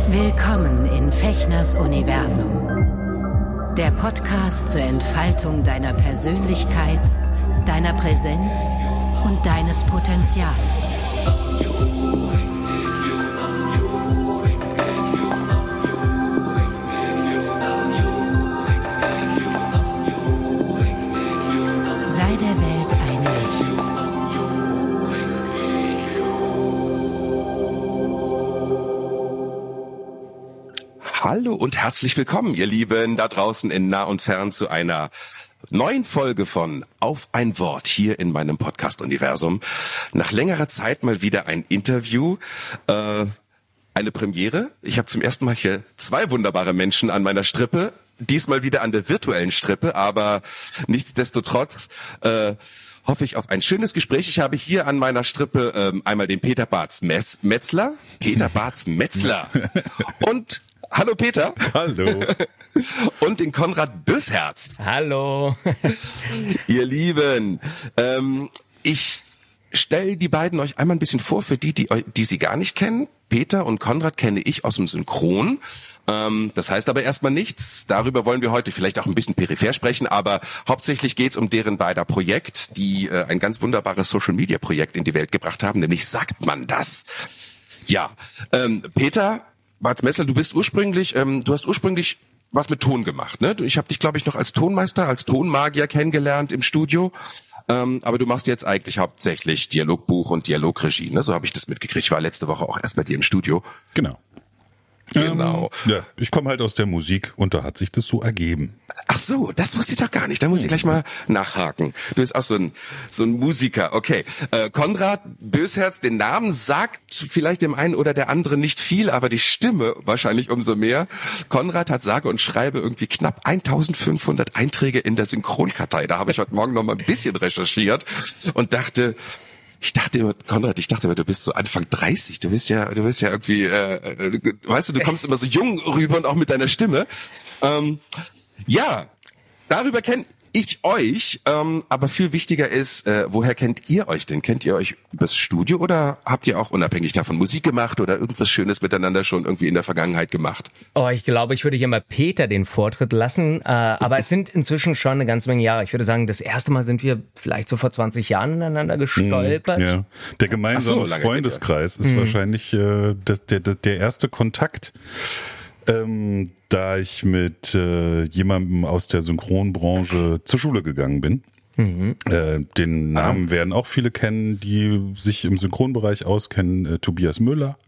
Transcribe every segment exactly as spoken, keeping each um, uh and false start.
Willkommen in Fechners Universum. Der Podcast zur Entfaltung deiner Persönlichkeit, deiner Präsenz und deines Potenzials. Sei der Welt ein Licht. Hallo und herzlich willkommen, ihr Lieben, da draußen in nah und fern zu einer neuen Folge von Auf ein Wort hier in meinem Podcast-Universum. Nach längerer Zeit mal wieder ein Interview, äh, eine Premiere. Ich habe zum ersten Mal hier zwei wunderbare Menschen an meiner Strippe, diesmal wieder an der virtuellen Strippe, aber nichtsdestotrotz äh, hoffe ich auf ein schönes Gespräch. Ich habe hier an meiner Strippe ähm, einmal den Peter Bartz-Metzler, Peter Bartz-Metzler und hallo Peter. Hallo. Und den Konrad Bösherz. Hallo. Ihr Lieben, ähm, ich stelle die beiden euch einmal ein bisschen vor, für die, die, die sie gar nicht kennen. Peter und Konrad kenne ich aus dem Synchron. Ähm, das heißt aber erstmal nichts. Darüber wollen wir heute vielleicht auch ein bisschen peripher sprechen, aber hauptsächlich geht's um deren beider Projekt, die äh, ein ganz wunderbares Social-Media-Projekt in die Welt gebracht haben, nämlich Sagt man das? Ja, ähm, Peter Bartz-Metzler, du bist ursprünglich, ähm, du hast ursprünglich was mit Ton gemacht, ne? Ich habe dich, glaube ich, noch als Tonmeister, als Tonmagier kennengelernt im Studio. Ähm, aber du machst jetzt eigentlich hauptsächlich Dialogbuch und Dialogregie, ne? So habe ich das mitgekriegt. Ich war letzte Woche auch erst bei dir im Studio. Genau. Genau. Ähm, ja, ich komme halt aus der Musik und da hat sich das so ergeben. Ach so, das wusste ich doch gar nicht. Da muss ich gleich mal nachhaken. Du bist auch so ein so ein Musiker. Okay, äh, Konrad Bösherz, den Namen sagt vielleicht dem einen oder der anderen nicht viel, aber die Stimme wahrscheinlich umso mehr. Konrad hat sage und schreibe irgendwie knapp eintausendfünfhundert Einträge in der Synchronkartei. Da habe ich heute Morgen noch mal ein bisschen recherchiert und dachte, Ich dachte immer, Konrad, ich dachte immer, du bist so Anfang dreißig. Du bist ja, du bist ja irgendwie, äh, weißt du, du kommst immer so jung rüber und auch mit deiner Stimme. Ähm, ja, darüber kenne ich euch. Ähm, aber viel wichtiger ist, äh, woher kennt ihr euch denn? Kennt ihr euch übers Studio oder habt ihr auch unabhängig davon Musik gemacht oder irgendwas Schönes miteinander schon irgendwie in der Vergangenheit gemacht? Oh, ich glaube, ich würde hier mal Peter den Vortritt lassen. Äh, aber es sind inzwischen schon eine ganze Menge Jahre. Ich würde sagen, das erste Mal sind wir vielleicht so vor zwanzig Jahren ineinander gestolpert. Ja, der gemeinsame so, Freundeskreis ist mhm. wahrscheinlich äh, das, der, der, der erste Kontakt. Ähm, da ich mit äh, jemandem aus der Synchronbranche zur Schule gegangen bin. Mhm. Äh, den Namen ah. werden auch viele kennen, die sich im Synchronbereich auskennen, äh, Tobias Müller.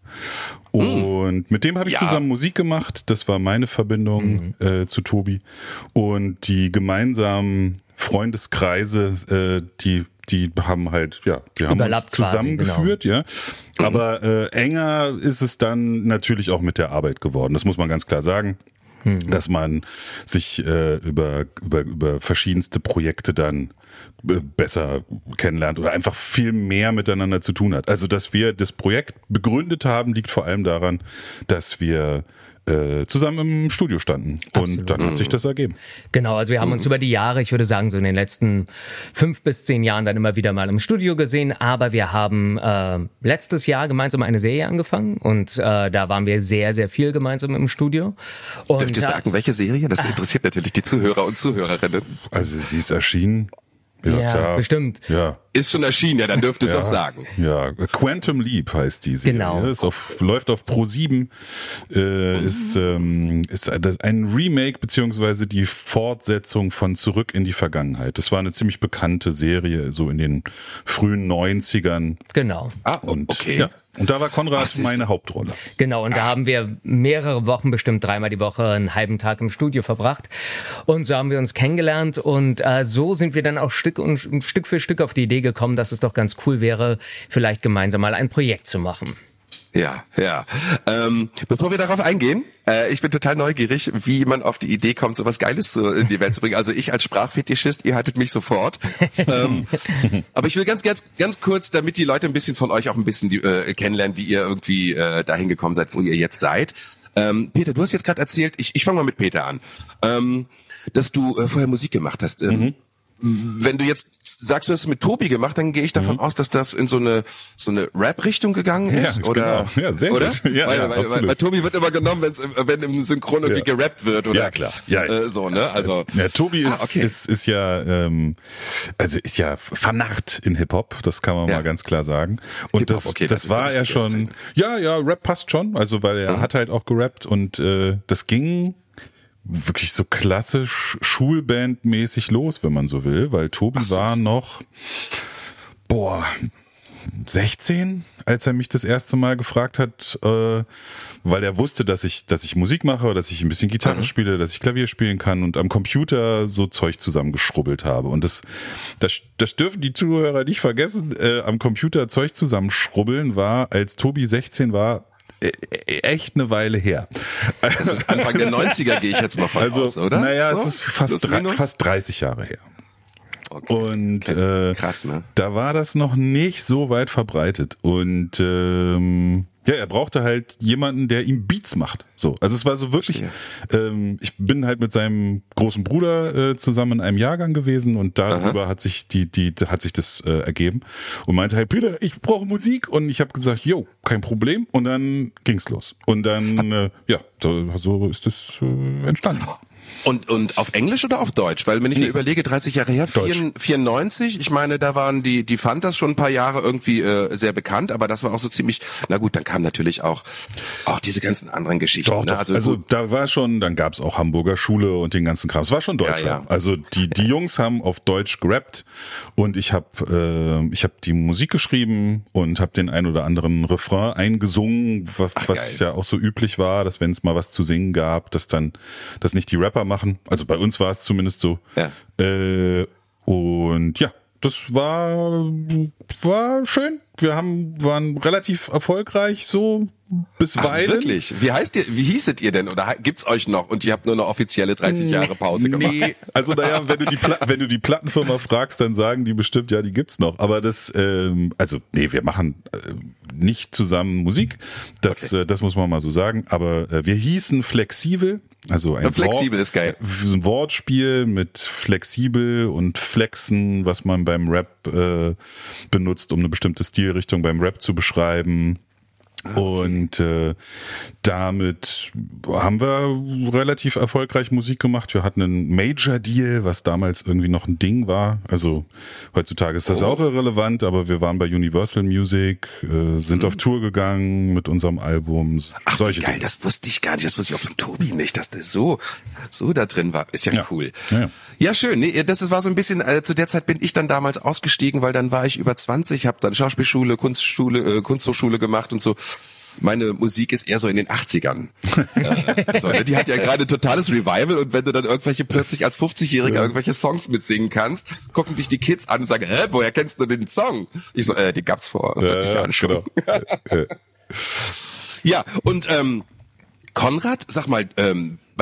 Und mhm. mit dem habe ich ja. zusammen Musik gemacht. Das war meine Verbindung mhm. äh, zu Tobi. Und die gemeinsamen Freundeskreise, äh, die die haben halt, ja, wir haben uns zusammengeführt, quasi, genau. ja. Aber äh, enger ist es dann natürlich auch mit der Arbeit geworden. Das muss man ganz klar sagen, mhm. dass man sich äh, über über über verschiedenste Projekte dann äh, besser kennenlernt oder einfach viel mehr miteinander zu tun hat. Also, dass wir das Projekt begründet haben, liegt vor allem daran, dass wir zusammen im Studio standen. Absolut. Und dann hat sich das ergeben. Genau, also wir haben uns über die Jahre, ich würde sagen so in den letzten fünf bis zehn Jahren dann immer wieder mal im Studio gesehen, aber wir haben äh, letztes Jahr gemeinsam eine Serie angefangen und äh, da waren wir sehr, sehr viel gemeinsam im Studio. Und dürft ihr sagen, welche Serie? Das interessiert natürlich die Zuhörer und Zuhörerinnen. Also sie ist erschienen. Ja, ja, klar. Bestimmt. Ja. Ist schon erschienen, ja, dann dürft ihr es ja. auch sagen. Ja, Quantum Leap heißt die Serie. Genau. Ist auf, läuft auf Pro sieben. Äh, mhm. Ist, ähm, ist ein Remake beziehungsweise die Fortsetzung von Zurück in die Vergangenheit. Das war eine ziemlich bekannte Serie, so in den frühen neunzigern. Genau. Ah, und, okay. Ja. Und da war Konrad Ach, meine Hauptrolle. Genau, und ah. da haben wir mehrere Wochen, bestimmt dreimal die Woche, einen halben Tag im Studio verbracht. Und so haben wir uns kennengelernt und äh, so sind wir dann auch Stück und Stück für Stück auf die Idee gekommen, dass es doch ganz cool wäre, vielleicht gemeinsam mal ein Projekt zu machen. Ja, ja. Ähm, bevor wir darauf eingehen, äh, ich bin total neugierig, wie man auf die Idee kommt, so was Geiles zu, in die Welt zu bringen. Also ich als Sprachfetischist, ihr hattet mich sofort. ähm, aber ich will ganz, ganz, ganz kurz, damit die Leute ein bisschen von euch auch ein bisschen die, äh, kennenlernen, wie ihr irgendwie äh, dahin gekommen seid, wo ihr jetzt seid. Ähm, Peter, du hast jetzt gerade erzählt, ich, ich fange mal mit Peter an, ähm, dass du äh, vorher Musik gemacht hast. Ähm, mhm. wenn du jetzt sagst, du hast es mit Tobi gemacht, dann gehe ich davon mhm. aus, dass das in so eine so eine Rap-Richtung gegangen ist, ja, oder? Genau. Ja, sehr oder? gut. Ja, weil, ja, weil, weil, weil Tobi wird immer genommen, wenn's, wenn im Synchron irgendwie ja. gerappt wird, oder? Ja, klar. Ja, ja. Äh, so, ne? Also ja, Tobi ist, ah, okay. ist ist ja ähm, also ist ja vernarrt in Hip-Hop, das kann man ja. mal ganz klar sagen. Und Hip-Hop, das okay, das, das war er schon. Erzählen. Ja, ja, Rap passt schon, also weil er mhm. hat halt auch gerappt und äh, das ging wirklich so klassisch Schulbandmäßig los, wenn man so will, weil Tobi so, war noch, boah, sechzehn, als er mich das erste Mal gefragt hat, äh, weil er wusste, dass ich, dass ich Musik mache, dass ich ein bisschen Gitarre mhm. spiele, dass ich Klavier spielen kann und am Computer so Zeug zusammengeschrubbelt habe. Und das, das, das dürfen die Zuhörer nicht vergessen. Äh, am Computer Zeug zusammenschrubbeln war, als Tobi sechzehn war, echt eine Weile her. Das ist Anfang der neunziger, gehe ich jetzt mal von also, aus, oder? Naja, so? es ist fast, drei, fast dreißig Jahre her. Okay. Und okay. Äh, krass, ne? Da war das noch nicht so weit verbreitet. Und ähm, ja, er brauchte halt jemanden, der ihm Beats macht. So, also es war so wirklich. Ähm, ich bin halt mit seinem großen Bruder äh, zusammen in einem Jahrgang gewesen und darüber Aha. hat sich die, die, hat sich das äh, ergeben und meinte halt, Peter, ich brauche Musik und ich habe gesagt, jo, kein Problem. Und dann ging's los. Und dann, äh, ja, so, so ist das äh, entstanden. Und und auf Englisch oder auf Deutsch? Weil wenn ich nee. mir überlege, dreißig Jahre her, vierundneunzig, ich meine, da waren die die Fantas schon ein paar Jahre irgendwie äh, sehr bekannt, aber das war auch so ziemlich, na gut, dann kamen natürlich auch auch diese ganzen anderen Geschichten. Doch, ne? doch. Also, also da war schon, dann gab's auch Hamburger Schule und den ganzen Kram. Es war schon Deutscher. Ja, ja. Also die die Jungs haben auf Deutsch gerappt und ich habe äh, ich habe die Musik geschrieben und habe den ein oder anderen Refrain eingesungen, was, Ach, was ja auch so üblich war, dass wenn es mal was zu singen gab, dass dann das nicht die Rapper machen. Also bei uns war es zumindest so. Ja. Äh, und ja, das war war schön. Wir haben waren relativ erfolgreich so bisweilen. Ach, wirklich? Wie heißt ihr? Wie hießet ihr denn? Oder gibt's euch noch und ihr habt nur eine offizielle dreißig Jahre Pause gemacht? Nee, also naja, wenn du die Pla- wenn du die Plattenfirma fragst, dann sagen die bestimmt, ja, die gibt's noch. Aber das, ähm, also nee, wir machen äh, nicht zusammen Musik. Das, okay. äh, das muss man mal so sagen. Aber äh, wir hießen Flexibel. Also ein, ja, flexibel Wort, ist geil. Ein Wortspiel mit flexibel und flexen, was man beim Rap äh, benutzt, um eine bestimmte Stilrichtung beim Rap zu beschreiben. Okay. Und äh, damit haben wir relativ erfolgreich Musik gemacht. Wir hatten einen Major-Deal, was damals irgendwie noch ein Ding war. Also heutzutage ist das oh. auch irrelevant, aber wir waren bei Universal Music, äh, sind mhm. auf Tour gegangen mit unserem Album. Ach, solche geil, Dinge. Das wusste ich gar nicht. Das wusste ich auch von Tobi nicht, dass der so so da drin war. Ist ja, ja. cool. Ja, ja. ja, schön. Nee, das war so ein bisschen, äh, zu der Zeit bin ich dann damals ausgestiegen, weil dann war ich über zwanzig, habe dann Schauspielschule, Kunstschule, äh, Kunsthochschule gemacht und so. Meine Musik ist eher so in den achtzigern. äh, so, ne? Die hat ja gerade totales Revival und wenn du dann irgendwelche plötzlich als fünfzigjähriger ja. irgendwelche Songs mitsingen kannst, gucken dich die Kids an und sagen, hä, woher kennst du den Song? Ich so, äh, die gab's vor vierzig ja, Jahren schon. Genau. Ja, und ähm, Konrad, sag mal, ähm, bei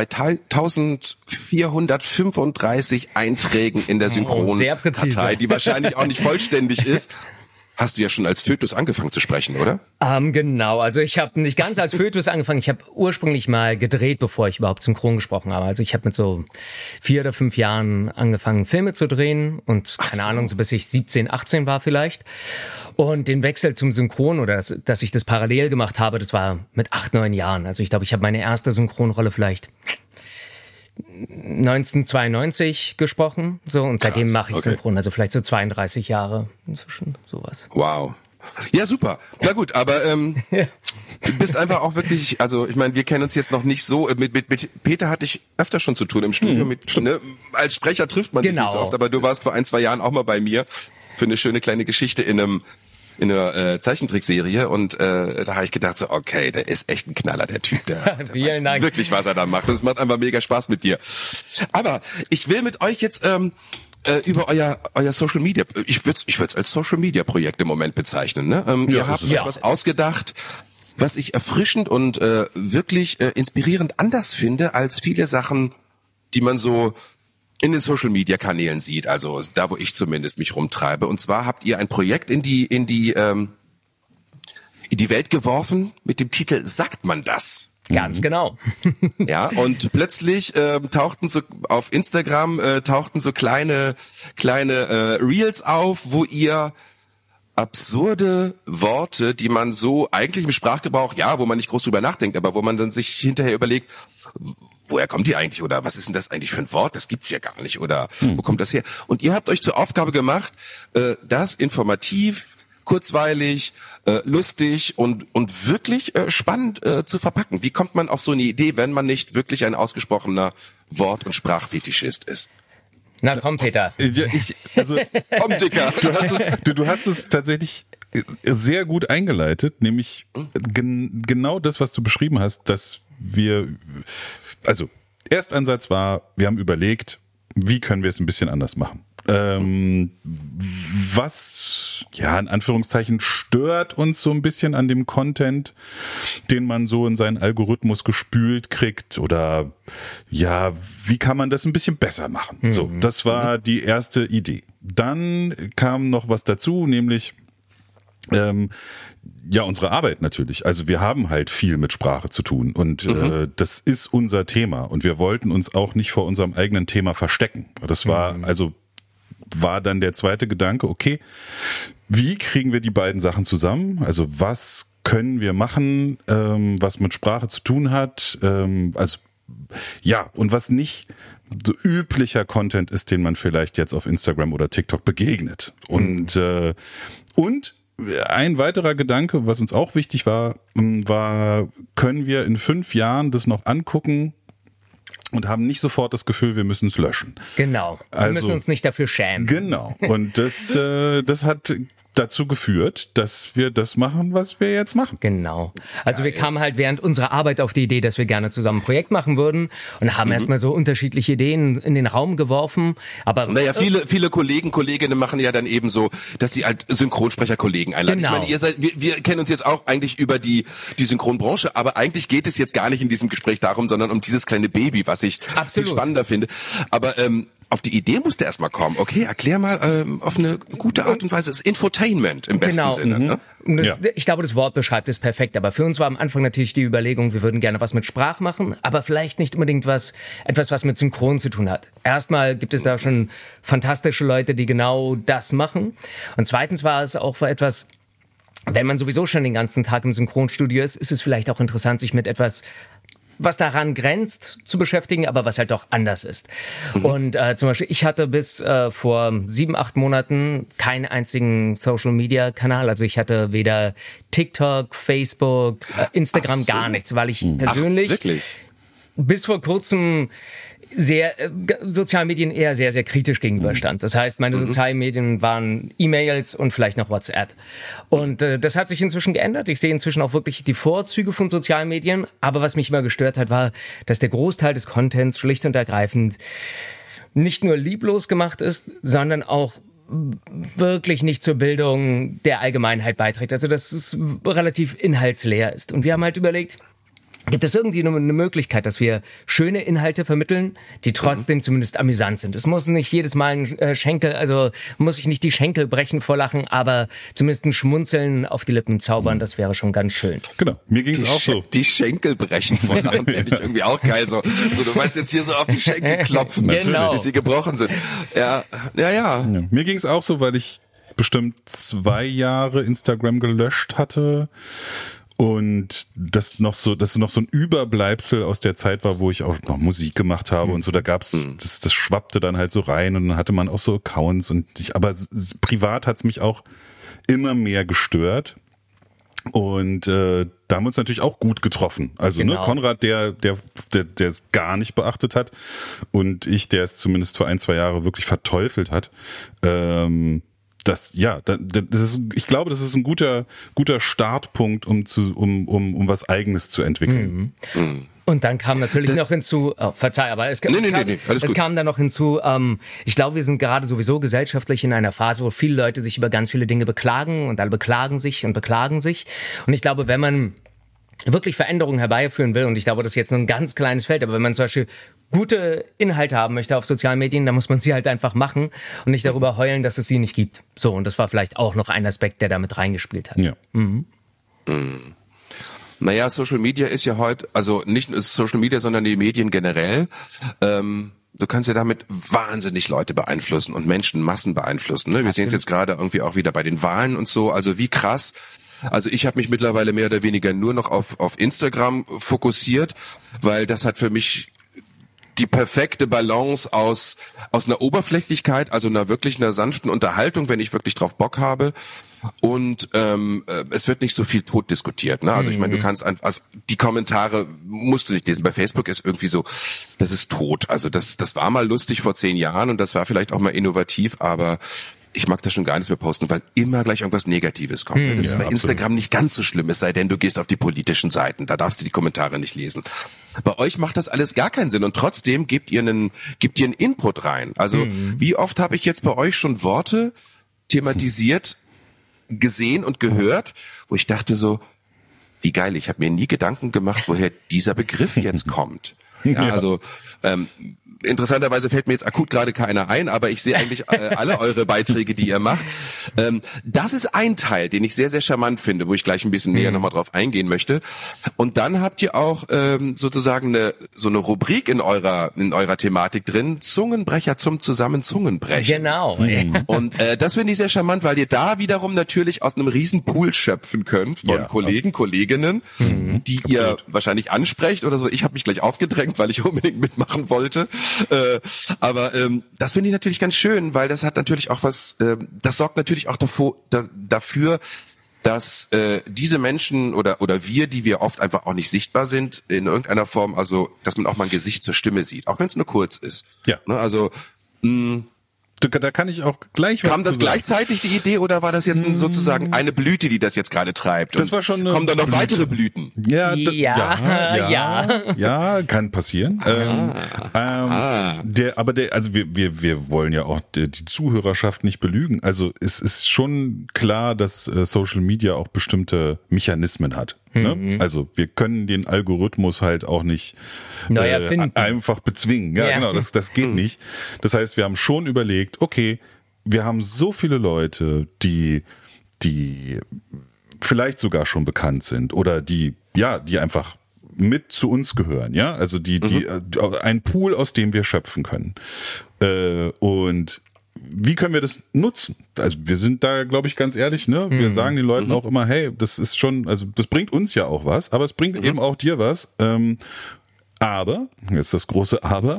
eintausendvierhundertfünfunddreißig Einträgen in der Synchronkartei, oh, die wahrscheinlich auch nicht vollständig ist, hast du ja schon als Fötus angefangen zu sprechen, oder? Ähm, genau, also ich habe nicht ganz als Fötus angefangen. Ich habe ursprünglich mal gedreht, bevor ich überhaupt synchron gesprochen habe. Also ich habe mit so vier oder fünf Jahren angefangen, Filme zu drehen und keine so. Ahnung, so bis ich siebzehn, achtzehn war vielleicht. Und den Wechsel zum Synchron oder dass, dass ich das parallel gemacht habe, das war mit acht, neun Jahren. Also ich glaube, ich habe meine erste Synchronrolle vielleicht neunzehnhundertzweiundneunzig gesprochen, so, und Krass, seitdem mache ich okay. Synchron, also vielleicht so zweiunddreißig Jahre inzwischen, sowas. Wow. Ja, super. Na gut, aber ähm, du bist einfach auch wirklich, also ich meine, wir kennen uns jetzt noch nicht so, mit, mit, mit Peter hatte ich öfter schon zu tun im Studio, hm, mit, ne, als Sprecher trifft man genau. sich nicht so oft, aber du warst vor ein, zwei Jahren auch mal bei mir für eine schöne kleine Geschichte in einem in einer äh, Zeichentrickserie und äh, da habe ich gedacht so, okay, der ist echt ein Knaller, der Typ, der, der weiß Dank. wirklich, was er da macht. Das macht einfach mega Spaß mit dir. Aber ich will mit euch jetzt ähm, äh, über euer euer Social Media, ich würde ich würde es als Social Media Projekt im Moment bezeichnen. Ne? Ähm, ja, ihr habt euch ja. was ausgedacht, was ich erfrischend und äh, wirklich äh, inspirierend anders finde als viele Sachen, die man so in den Social-Media-Kanälen sieht, also da, wo ich zumindest mich rumtreibe. Und zwar habt ihr ein Projekt in die in die ähm, in die Welt geworfen mit dem Titel Sagt man das? Ganz genau. Ja, und plötzlich äh, tauchten so auf Instagram äh, tauchten so kleine kleine äh, Reels auf, wo ihr absurde Worte, die man so eigentlich im Sprachgebrauch, ja, wo man nicht groß drüber nachdenkt, aber wo man dann sich hinterher überlegt, woher kommt die eigentlich oder was ist denn das eigentlich für ein Wort? Das gibt's ja gar nicht oder hm. wo kommt das her? Und ihr habt euch zur Aufgabe gemacht, äh, das informativ, kurzweilig, äh, lustig und und wirklich äh, spannend äh, zu verpacken. Wie kommt man auf so eine Idee, wenn man nicht wirklich ein ausgesprochener Wort- und Sprachfetischist ist? Na komm, Peter. Ja, ich, also, komm, Dicker. Du hast es, du, du hast es tatsächlich sehr gut eingeleitet, nämlich gen, genau das, was du beschrieben hast, dass wir, also Erstansatz war, wir haben überlegt, wie können wir es ein bisschen anders machen. Ähm, was, ja, in Anführungszeichen stört uns so ein bisschen an dem Content, den man so in seinen Algorithmus gespült kriegt oder ja, wie kann man das ein bisschen besser machen? Mhm. So, das war die erste Idee. Dann kam noch was dazu, nämlich ähm, ja, unsere Arbeit natürlich. Also wir haben halt viel mit Sprache zu tun und mhm. äh, das ist unser Thema und wir wollten uns auch nicht vor unserem eigenen Thema verstecken. Das war mhm. also war dann der zweite Gedanke, okay, wie kriegen wir die beiden Sachen zusammen? Also was können wir machen, ähm, was mit Sprache zu tun hat? Ähm, also ja, und was nicht so üblicher Content ist, den man vielleicht jetzt auf Instagram oder TikTok begegnet. Und, mhm. äh, und ein weiterer Gedanke, was uns auch wichtig war, war, können wir in fünf Jahren das noch angucken und haben nicht sofort das Gefühl, wir müssen es löschen. Genau, wir also, müssen uns nicht dafür schämen. Genau, und das, äh, das hat dazu geführt, dass wir das machen, was wir jetzt machen. Genau. Also Geil. Wir kamen halt während unserer Arbeit auf die Idee, dass wir gerne zusammen ein Projekt machen würden und haben mhm. erstmal so unterschiedliche Ideen in den Raum geworfen. Aber naja, viele viele Kollegen, Kolleginnen machen ja dann eben so, dass sie halt Synchronsprecherkollegen einladen. Genau. Ich meine, ihr seid, wir, wir kennen uns jetzt auch eigentlich über die die Synchronbranche, aber eigentlich geht es jetzt gar nicht in diesem Gespräch darum, sondern um dieses kleine Baby, was ich Absolut. viel spannender finde. Aber ähm, auf die Idee musste erstmal kommen. Okay, erklär mal ähm, auf eine gute Art und Weise. Das Infotainment im besten genau. Sinne. Mhm. Ne? Das, ja. Ich glaube, das Wort beschreibt es perfekt. Aber für uns war am Anfang natürlich die Überlegung, wir würden gerne was mit Sprache machen, aber vielleicht nicht unbedingt was, etwas, was mit Synchron zu tun hat. Erstmal gibt es da schon fantastische Leute, die genau das machen. Und zweitens war es auch etwas, wenn man sowieso schon den ganzen Tag im Synchronstudio ist, ist es vielleicht auch interessant, sich mit etwas was daran grenzt, zu beschäftigen, aber was halt doch anders ist. Mhm. Und äh, zum Beispiel, ich hatte bis äh, vor sieben, acht Monaten keinen einzigen Social-Media-Kanal. Also ich hatte weder TikTok, Facebook, äh, Instagram, so. gar nichts, weil ich mhm. persönlich Ach, wirklich? bis vor kurzem sehr äh, sozialen Medien eher sehr, sehr kritisch gegenüberstand. Das heißt, meine mhm. sozialen Medien waren E-Mails und vielleicht noch WhatsApp. Und äh, das hat sich inzwischen geändert. Ich sehe inzwischen auch wirklich die Vorzüge von sozialen Medien. Aber was mich immer gestört hat, war, dass der Großteil des Contents schlicht und ergreifend nicht nur lieblos gemacht ist, sondern auch wirklich nicht zur Bildung der Allgemeinheit beiträgt. Also dass es relativ inhaltsleer ist. Und wir haben halt überlegt, gibt es irgendwie eine Möglichkeit, dass wir schöne Inhalte vermitteln, die trotzdem mhm. zumindest amüsant sind? Es muss nicht jedes Mal ein Schenkel, also muss ich nicht die Schenkel brechen vor Lachen, aber zumindest ein Schmunzeln auf die Lippen zaubern, das wäre schon ganz schön. Genau, mir ging es auch so. Die Schenkel brechen vor Lachen finde ich irgendwie auch geil. So, so, du meinst jetzt hier so auf die Schenkel klopfen, genau. bis sie gebrochen sind. Ja, ja, ja. ja mir ging es auch so, weil ich bestimmt zwei Jahre Instagram gelöscht hatte. Und das noch so, das noch so ein Überbleibsel aus der Zeit war, wo ich auch noch Musik gemacht habe mhm. und so. Da gab's, mhm. das, das schwappte dann halt so rein und dann hatte man auch so Accounts und ich, aber s- privat hat's mich auch immer mehr gestört. Und äh, da haben wir uns natürlich auch gut getroffen. Also genau. ne, Konrad, der, der, der, der es gar nicht beachtet hat und ich, der es zumindest für ein, zwei Jahre wirklich verteufelt hat. Ähm, Das, ja, das ist, ich glaube, das ist ein guter, guter Startpunkt, um zu, um, um, um was Eigenes zu entwickeln. Mhm. Und dann kam natürlich noch hinzu, oh, verzeih, aber es, nee, es, nee, kam, nee, nee, es kam dann noch hinzu, ähm, ich glaube, wir sind gerade sowieso gesellschaftlich in einer Phase, wo viele Leute sich über ganz viele Dinge beklagen und alle beklagen sich und beklagen sich. Und ich glaube, wenn man wirklich Veränderungen herbeiführen will, und ich glaube, das ist jetzt nur ein ganz kleines Feld, aber wenn man zum Beispiel gute Inhalte haben möchte auf sozialen Medien, dann muss man sie halt einfach machen und nicht darüber heulen, dass es sie nicht gibt. So, und das war vielleicht auch noch ein Aspekt, der damit reingespielt hat. Ja. Mhm. Naja, Social Media ist ja heute, also nicht nur Social Media, sondern die Medien generell. Ähm, du kannst ja damit wahnsinnig Leute beeinflussen und Menschenmassen beeinflussen. Ne? Wir sehen es jetzt gerade irgendwie auch wieder bei den Wahlen und so. Also wie krass. Also ich habe mich mittlerweile mehr oder weniger nur noch auf auf Instagram fokussiert, weil das hat für mich die perfekte Balance aus aus einer Oberflächlichkeit, also einer wirklich einer sanften Unterhaltung, wenn ich wirklich drauf Bock habe. Und ähm, es wird nicht so viel tot diskutiert. Ne? Also ich meine, du kannst einfach, also die Kommentare musst du nicht lesen. Bei Facebook ist irgendwie so, das ist tot. Also das das war mal lustig vor zehn Jahren und das war vielleicht auch mal innovativ, aber ich mag da schon gar nichts mehr posten, weil immer gleich irgendwas Negatives kommt. Hm, das ist ja, bei Instagram absolut nicht ganz so schlimm, es sei denn, du gehst auf die politischen Seiten, da darfst du die Kommentare nicht lesen. Bei euch macht das alles gar keinen Sinn und trotzdem gebt ihr einen, gebt ihr einen Input rein. Also hm. wie oft habe ich jetzt bei euch schon Worte thematisiert, gesehen und gehört, wo ich dachte so, wie geil, ich habe mir nie Gedanken gemacht, woher dieser Begriff jetzt kommt. Ja, also ähm, interessanterweise fällt mir jetzt akut gerade keiner ein, aber ich sehe eigentlich äh, alle eure Beiträge, die ihr macht. Ähm, das ist ein Teil, den ich sehr, sehr charmant finde, wo ich gleich ein bisschen näher nochmal drauf eingehen möchte. Und dann habt ihr auch ähm, sozusagen eine, so eine Rubrik in eurer in eurer Thematik drin, Zungenbrecher zum Zusammenzungenbrechen. Genau. Mhm. Und äh, das finde ich sehr charmant, weil ihr da wiederum natürlich aus einem riesen Pool schöpfen könnt von ja, Kollegen, Kolleginnen, mhm, die absolut ihr wahrscheinlich ansprecht oder so. Ich habe mich gleich aufgedrängt, weil ich unbedingt mitmachen wollte. Äh, aber ähm, das finde ich natürlich ganz schön, weil das hat natürlich auch was, äh, das sorgt natürlich auch davor, da, dafür, dass äh, diese Menschen oder oder wir, die wir oft einfach auch nicht sichtbar sind in irgendeiner Form, also dass man auch mal ein Gesicht zur Stimme sieht, auch wenn es nur kurz ist. Ja. Ne, also mh, Da kann ich auch gleich was Kam das zu sagen. Gleichzeitig die Idee oder war das jetzt ein, sozusagen eine Blüte, die das jetzt gerade treibt? Das war schon eine Kommen da noch Blüte. weitere Blüten? Ja, d- Ja, ja, ja, ja. ja, kann passieren. Ähm, ähm, Ah. der, aber der, also wir, wir, wir wollen ja auch die, die Zuhörerschaft nicht belügen. Also es ist schon klar, dass äh, Social Media auch bestimmte Mechanismen hat. Ne? Also wir können den Algorithmus halt auch nicht Neu äh, erfinden. einfach bezwingen. Ja, Ja. genau, das, das geht nicht. Das heißt, wir haben schon überlegt, okay, wir haben so viele Leute, die, die vielleicht sogar schon bekannt sind oder die, ja, die einfach mit zu uns gehören, ja, also die, die, mhm. ein Pool, aus dem wir schöpfen können. Äh, und wie können wir das nutzen? Also wir sind da, glaube ich, ganz ehrlich, ne? Wir mhm. sagen den Leuten mhm. auch immer, hey, das ist schon, also das bringt uns ja auch was, aber es bringt mhm. eben auch dir was. Ähm, aber, jetzt das große Aber,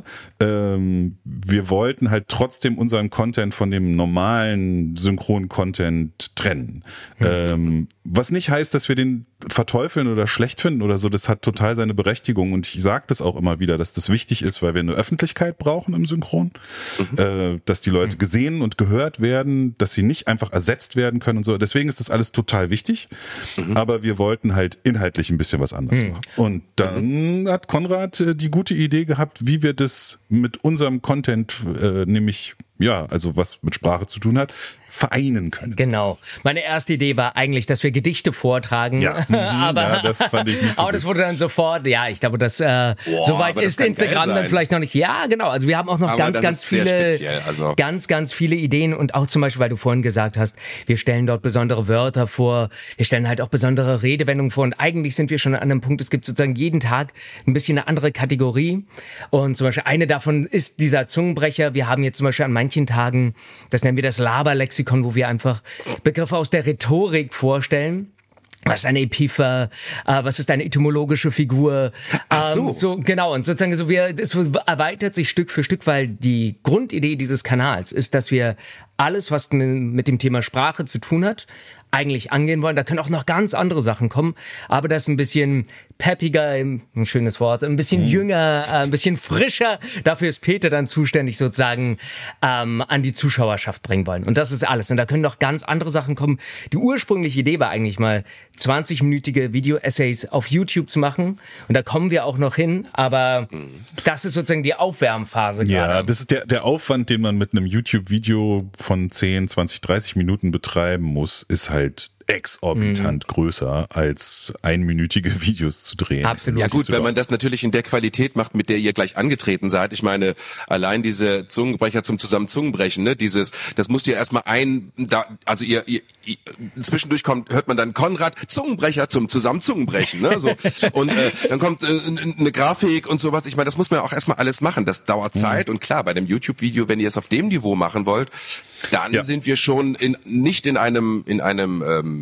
ähm, wir wollten halt trotzdem unseren Content von dem normalen Synchron-Content trennen. Mhm. Ähm, was nicht heißt, dass wir den verteufeln oder schlecht finden oder so, das hat total seine Berechtigung und ich sage das auch immer wieder, dass das wichtig ist, weil wir eine Öffentlichkeit brauchen im Synchron, mhm. äh, dass die Leute gesehen und gehört werden, dass sie nicht einfach ersetzt werden können und so. Deswegen ist das alles total wichtig, mhm. aber wir wollten halt inhaltlich ein bisschen was anderes mhm. machen. Und dann mhm. hat Konrad äh, die gute Idee gehabt, wie wir das mit unserem Content, äh, nämlich ja, also was mit Sprache zu tun hat, vereinen können. Genau. Meine erste Idee war eigentlich, dass wir Gedichte vortragen. Ja, aber ja, das fand ich nicht so aber das gut. wurde dann sofort, ja, ich glaube, das äh, Boah, soweit aber das ist kann Instagram geil dann sein. vielleicht noch nicht. Ja, genau. Also wir haben auch noch Aber ganz, das ganz ist sehr viele, speziell, also. ganz, ganz viele Ideen und auch zum Beispiel, weil du vorhin gesagt hast, wir stellen dort besondere Wörter vor, wir stellen halt auch besondere Redewendungen vor und eigentlich sind wir schon an einem Punkt, es gibt sozusagen jeden Tag ein bisschen eine andere Kategorie und zum Beispiel eine davon ist dieser Zungenbrecher. Wir haben jetzt zum Beispiel an manchen Tagen, das nennen wir das Laberlexikon, wo wir einfach Begriffe aus der Rhetorik vorstellen. Was ist eine Epipher? Äh, was ist eine etymologische Figur? Ach so. Ähm, so genau. Und sozusagen so wir, es erweitert sich Stück für Stück, weil die Grundidee dieses Kanals ist, dass wir alles, was mit dem Thema Sprache zu tun hat, eigentlich angehen wollen. Da können auch noch ganz andere Sachen kommen, aber das ein bisschen peppiger, ein schönes Wort, ein bisschen mhm. jünger, ein bisschen frischer. Dafür ist Peter dann zuständig sozusagen ähm, an die Zuschauerschaft bringen wollen. Und das ist alles. Und da können noch ganz andere Sachen kommen. Die ursprüngliche Idee war eigentlich mal zwanzig-minütige Video-Essays auf YouTube zu machen. Und da kommen wir auch noch hin, aber das ist sozusagen die Aufwärmphase gerade. Ja, das ist der, der Aufwand, den man mit einem YouTube-Video von zehn, zwanzig, dreißig Minuten betreiben muss, ist halt exorbitant mhm. größer, als einminütige Videos zu drehen. Absolut. Ja gut, wenn man das natürlich in der Qualität macht, mit der ihr gleich angetreten seid. Ich meine, allein diese Zungenbrecher zum zusammen Zungenbrechen, ne, dieses, das musst ihr erstmal ein, da, also ihr, ihr, ihr zwischendurch kommt, hört man dann Konrad Zungenbrecher zum zusammen Zungenbrechen, ne, so und äh, dann kommt äh, eine Grafik und sowas. Ich meine, das muss man ja auch erstmal alles machen. Das dauert Zeit mhm. und klar, bei dem YouTube-Video, wenn ihr es auf dem Niveau machen wollt, dann ja. sind wir schon in nicht in einem in einem ähm,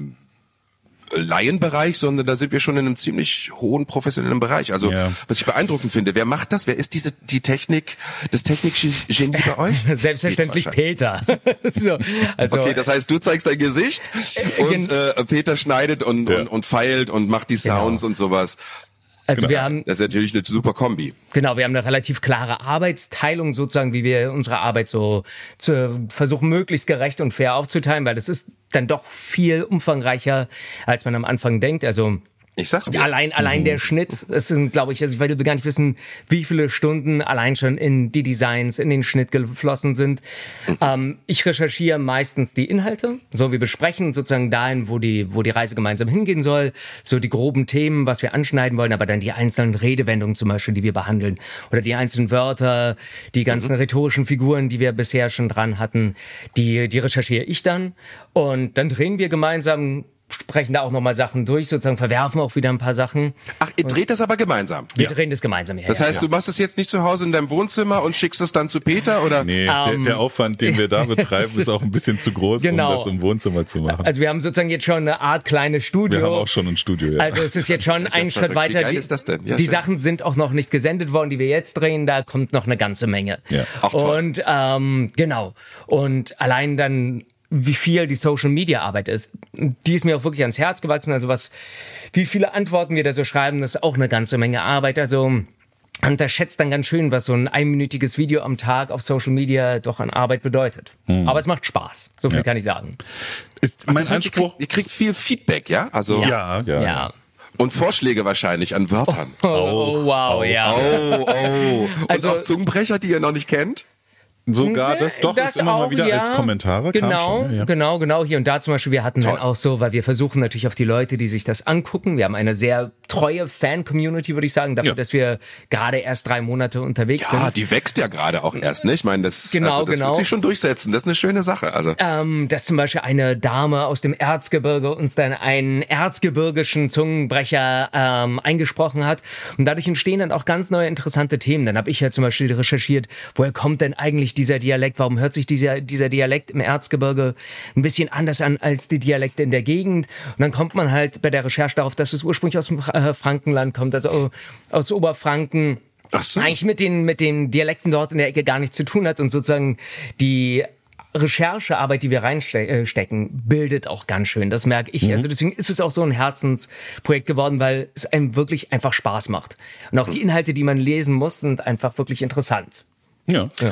Laienbereich, sondern da sind wir schon in einem ziemlich hohen professionellen Bereich. Also ja. was ich beeindruckend finde, wer macht das? Wer ist diese die Technik, das Technikgenie bei euch? Selbstverständlich Peter. so, also, okay, das heißt, du zeigst dein Gesicht und äh, Peter schneidet und, ja. und und feilt und macht die Sounds genau. und sowas. Also genau. wir haben, das ist natürlich eine super Kombi. Genau, wir haben eine relativ klare Arbeitsteilung sozusagen, wie wir unsere Arbeit so zu versuchen, möglichst gerecht und fair aufzuteilen, weil das ist dann doch viel umfangreicher, als man am Anfang denkt. Also Ich sag's dir. Allein, allein der Schnitt, es sind, glaube ich, also ich will gar nicht wissen, wie viele Stunden allein schon in die Designs, in den Schnitt geflossen sind. Mhm. Ähm, ich recherchiere meistens die Inhalte. So, wir besprechen sozusagen dahin, wo die, wo die Reise gemeinsam hingehen soll. So die groben Themen, was wir anschneiden wollen, aber dann die einzelnen Redewendungen zum Beispiel, die wir behandeln. Oder die einzelnen Wörter, die ganzen mhm. rhetorischen Figuren, die wir bisher schon dran hatten, die, die recherchiere ich dann. Und dann drehen wir gemeinsam, sprechen da auch nochmal Sachen durch, sozusagen verwerfen auch wieder ein paar Sachen. Ach, ihr dreht das aber gemeinsam? Wir ja. drehen das gemeinsam, ja. Das heißt, ja. du machst das jetzt nicht zu Hause in deinem Wohnzimmer und schickst es dann zu Peter, oder? Nee, um, der, der Aufwand, den wir da betreiben, ist, ist auch ein bisschen zu groß, genau. um das im Wohnzimmer zu machen. Also wir haben sozusagen jetzt schon eine Art kleines Studio. Wir haben auch schon ein Studio, ja. Also es ist jetzt schon ein Schritt Wie weiter. geil Die, ist das denn? Ja, die schön. Sachen sind auch noch nicht gesendet worden, die wir jetzt drehen. Da kommt noch eine ganze Menge. Ja. Auch toll. Und ähm, genau. Und allein dann, wie viel die Social-Media-Arbeit ist, die ist mir auch wirklich ans Herz gewachsen. Also was, wie viele Antworten wir da so schreiben, das ist auch eine ganze Menge Arbeit. Also unterschätzt dann ganz schön, was so ein einminütiges Video am Tag auf Social Media doch an Arbeit bedeutet. Hm. Aber es macht Spaß, so viel ja. kann ich sagen. Ist Ach, mein das heißt, Anspruch... Ihr kriegt, ihr kriegt viel Feedback, ja? Also Ja, ja. Ja. Und Vorschläge wahrscheinlich an Wörtern. Oh, oh wow, oh, ja. Oh, oh. Und Also- auch Zungenbrecher, die ihr noch nicht kennt? Sogar das doch Das ist immer mal auch, wieder ja. als Kommentare. Genau, kam schon, ja, ja. genau, genau. Hier und da zum Beispiel, wir hatten Toll. dann auch so, weil wir versuchen natürlich auf die Leute, die sich das angucken. Wir haben eine sehr treue Fan-Community, würde ich sagen, dafür, Ja. dass wir gerade erst drei Monate unterwegs Ja, sind. die wächst ja gerade auch erst, ne? Ich meine, das, Genau, also das genau. wird sich schon durchsetzen. Das ist eine schöne Sache. Also Ähm, dass zum Beispiel eine Dame aus dem Erzgebirge uns dann einen erzgebirgischen Zungenbrecher ähm, eingesprochen hat. Und dadurch entstehen dann auch ganz neue interessante Themen. Dann habe ich ja zum Beispiel recherchiert, woher kommt denn eigentlich dieser Dialekt? Warum hört sich dieser, dieser Dialekt im Erzgebirge ein bisschen anders an als die Dialekte in der Gegend? Und dann kommt man halt bei der Recherche darauf, dass es ursprünglich aus dem äh, Frankenland kommt, also aus Oberfranken. Ach so. Eigentlich mit den, mit den Dialekten dort in der Ecke gar nichts zu tun hat und sozusagen die Recherchearbeit, die wir reinstecken, bildet auch ganz schön. Das merke ich. Mhm. Also deswegen ist es auch so ein Herzensprojekt geworden, weil es einem wirklich einfach Spaß macht. Und auch die Inhalte, die man lesen muss, sind einfach wirklich interessant. Ja. Ja.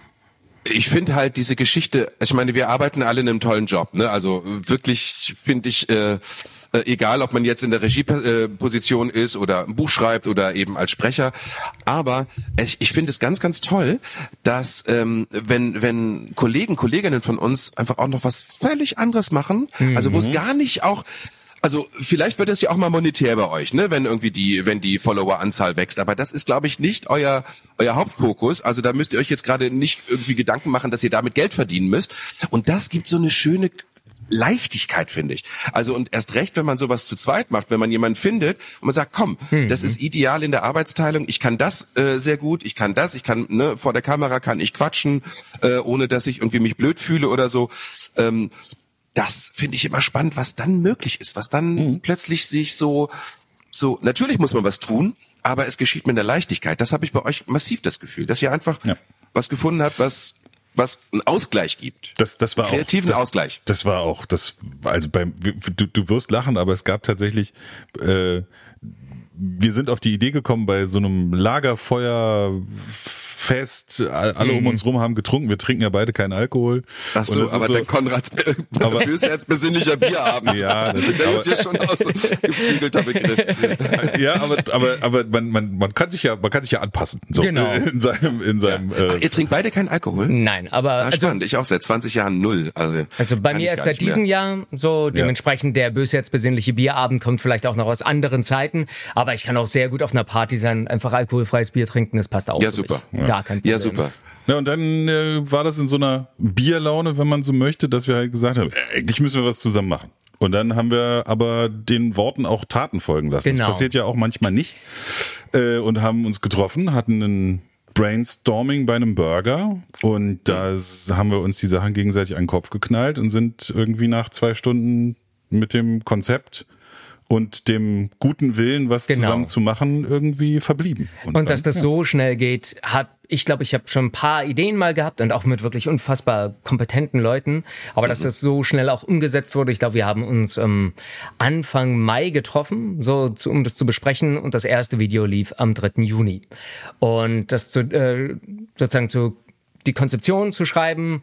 Ich finde halt diese Geschichte, ich meine, wir arbeiten alle in einem tollen Job, ne? Also wirklich finde ich, äh, äh, egal ob man jetzt in der Regieposition ist oder ein Buch schreibt oder eben als Sprecher, aber ich, ich finde es ganz, ganz toll, dass ähm, wenn wenn Kollegen, Kolleginnen von uns einfach auch noch was völlig anderes machen, mhm. also wo es gar nicht auch Also vielleicht wird es ja auch mal monetär bei euch, ne, wenn irgendwie die, wenn die Followeranzahl wächst. Aber das ist, glaube ich, nicht euer euer Hauptfokus. Also da müsst ihr euch jetzt gerade nicht irgendwie Gedanken machen, dass ihr damit Geld verdienen müsst. Und das gibt so eine schöne Leichtigkeit, finde ich. Also und erst recht, wenn man sowas zu zweit macht, wenn man jemanden findet und man sagt, komm, mhm. das ist ideal in der Arbeitsteilung. Ich kann das äh, sehr gut, ich kann das, ich kann ne, vor der Kamera kann ich quatschen, äh, ohne dass ich irgendwie mich blöd fühle oder so. Ähm, Das finde ich immer spannend, was dann möglich ist, was dann mhm. plötzlich sich so, so, natürlich muss man was tun, aber es geschieht mit einer Leichtigkeit. Das habe ich bei euch massiv das Gefühl, dass ihr einfach ja. was gefunden habt, was, was einen Ausgleich gibt. Das, das war einen kreativen auch, das, Ausgleich. Das war auch, das, also beim, du, du wirst lachen, aber es gab tatsächlich, äh, wir sind auf die Idee gekommen bei so einem Lagerfeuer Fest, alle um uns rum haben getrunken, wir trinken ja beide keinen Alkohol. Ach so, aber so, der Konrads aber, Bösherz besinnlicher Bierabend. Ja, das, das ist ja schon auch so ein geflügelter Begriff. Ja, aber, aber, aber man, man, man kann sich ja, man kann sich ja anpassen. So, genau. In seinem, in seinem, ja. Ach, ihr trinkt beide keinen Alkohol? Nein, aber. Ah, spannend, also, ich auch seit zwanzig Jahren null. Also, also bei mir erst seit diesem Jahr, so dementsprechend ja. Der Bösherz besinnliche Bierabend kommt vielleicht auch noch aus anderen Zeiten, aber ich kann auch sehr gut auf einer Party sein, einfach alkoholfreies Bier trinken, das passt auch. Ja, super. Ja. Gar kein Problem. Ja, super. Ja, und dann äh, war das in so einer Bierlaune, wenn man so möchte, dass wir halt gesagt haben, äh, eigentlich müssen wir was zusammen machen. Und dann haben wir aber den Worten auch Taten folgen lassen. Genau. Das passiert ja auch manchmal nicht. Äh, und haben uns getroffen, hatten einen Brainstorming bei einem Burger und da haben wir uns die Sachen gegenseitig an den Kopf geknallt und sind irgendwie nach zwei Stunden mit dem Konzept und dem guten Willen, was genau. zusammen zu machen, irgendwie verblieben. Und, und dann, dass das ja. so schnell geht, hat ich glaube, ich habe schon ein paar Ideen mal gehabt und auch mit wirklich unfassbar kompetenten Leuten. Aber mhm. dass das so schnell auch umgesetzt wurde, ich glaube, wir haben uns ähm, Anfang Mai getroffen, so zu, um das zu besprechen. Und das erste Video lief am dritten Juni. Und das zu, äh, sozusagen zu die Konzeption zu schreiben,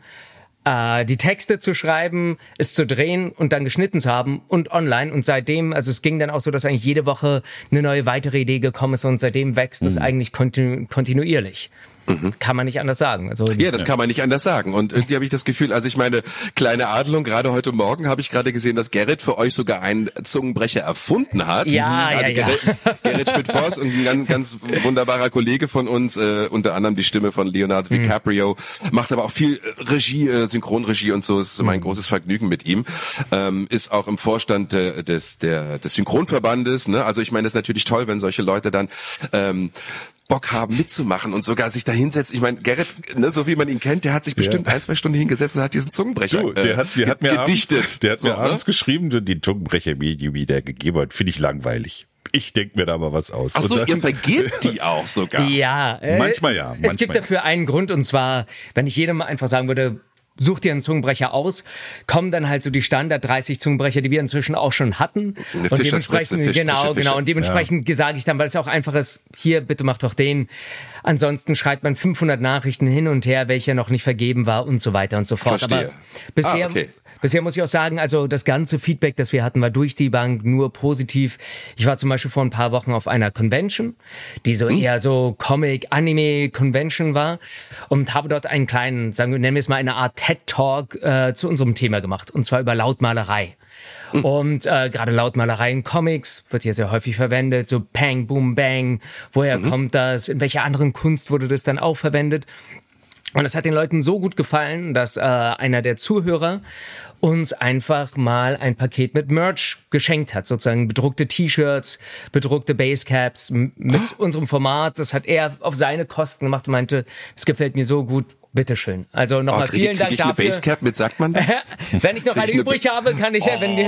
äh, die Texte zu schreiben, es zu drehen und dann geschnitten zu haben und online. Und seitdem, also es ging dann auch so, dass eigentlich jede Woche eine neue weitere Idee gekommen ist und seitdem wächst es mhm. eigentlich kontinu- kontinuierlich. Mhm. Kann man nicht anders sagen. Also, ja, das kann man nicht anders sagen. Und irgendwie habe ich das Gefühl, also ich meine, kleine Adelung, gerade heute Morgen habe ich gerade gesehen, dass Gerrit für euch sogar einen Zungenbrecher erfunden hat. Ja, also ja, Gerrit, ja. Gerrit Schmidt-Voss, ein ganz, ganz wunderbarer Kollege von uns, äh, unter anderem die Stimme von Leonardo mhm. DiCaprio, macht aber auch viel Regie, äh, Synchronregie und so. Es ist immer ein großes Vergnügen mit ihm. Ähm, ist auch im Vorstand äh, des, der, des Synchronverbandes. Ne? Also ich meine, es ist natürlich toll, wenn solche Leute dann ähm, Bock haben mitzumachen und sogar sich da hinsetzt. Ich meine, Gerrit, ne, so wie man ihn kennt, der hat sich bestimmt ja. ein, zwei Stunden hingesetzt und hat diesen Zungenbrecher du, der hat, der äh, hat mir gedichtet. Abends, der hat so, mir ne? abends geschrieben, die Zungenbrecher, die wieder gegeben hat, finde ich langweilig. Ich denke mir da mal was aus. Ach so, dann, ihr vergebt die auch sogar? Ja. Äh, manchmal ja. Manchmal es gibt ja. dafür einen Grund und zwar, wenn ich jedem einfach sagen würde, such dir einen Zungenbrecher aus, kommen dann halt so die Standard dreißig Zungenbrecher, die wir inzwischen auch schon hatten. Eine und dementsprechend, Fisch, genau, Fische, Fische. genau. Und dementsprechend ja. sage ich dann, weil es auch einfach ist, hier, bitte mach doch den. Ansonsten schreibt man fünfhundert Nachrichten hin und her, welcher noch nicht vergeben war und so weiter und so fort. Verstehe. Aber bisher, ah, okay. bisher muss ich auch sagen, also das ganze Feedback, das wir hatten, war durch die Bank nur positiv. Ich war zum Beispiel vor ein paar Wochen auf einer Convention, die so hm. eher so Comic-Anime-Convention war und habe dort einen kleinen, sagen wir, nennen wir es mal eine Art TED-Talk äh, zu unserem Thema gemacht, und zwar über Lautmalerei. Mhm. Und äh, gerade Lautmalerei in Comics wird hier sehr häufig verwendet, so Pang, Boom, Bang, woher mhm. kommt das, in welcher anderen Kunst wurde das dann auch verwendet? Und es hat den Leuten so gut gefallen, dass äh, einer der Zuhörer uns einfach mal ein Paket mit Merch geschenkt hat, sozusagen bedruckte T-Shirts, bedruckte Basecaps m- mit oh. unserem Format. Das hat er auf seine Kosten gemacht und meinte, es gefällt mir so gut, bitteschön. Also nochmal oh, vielen krieg, Dank krieg ich dafür. Eine Basecap mit, sagt man das? Wenn ich noch krieg eine ich übrig eine... habe, kann ich... Oh, wenn die...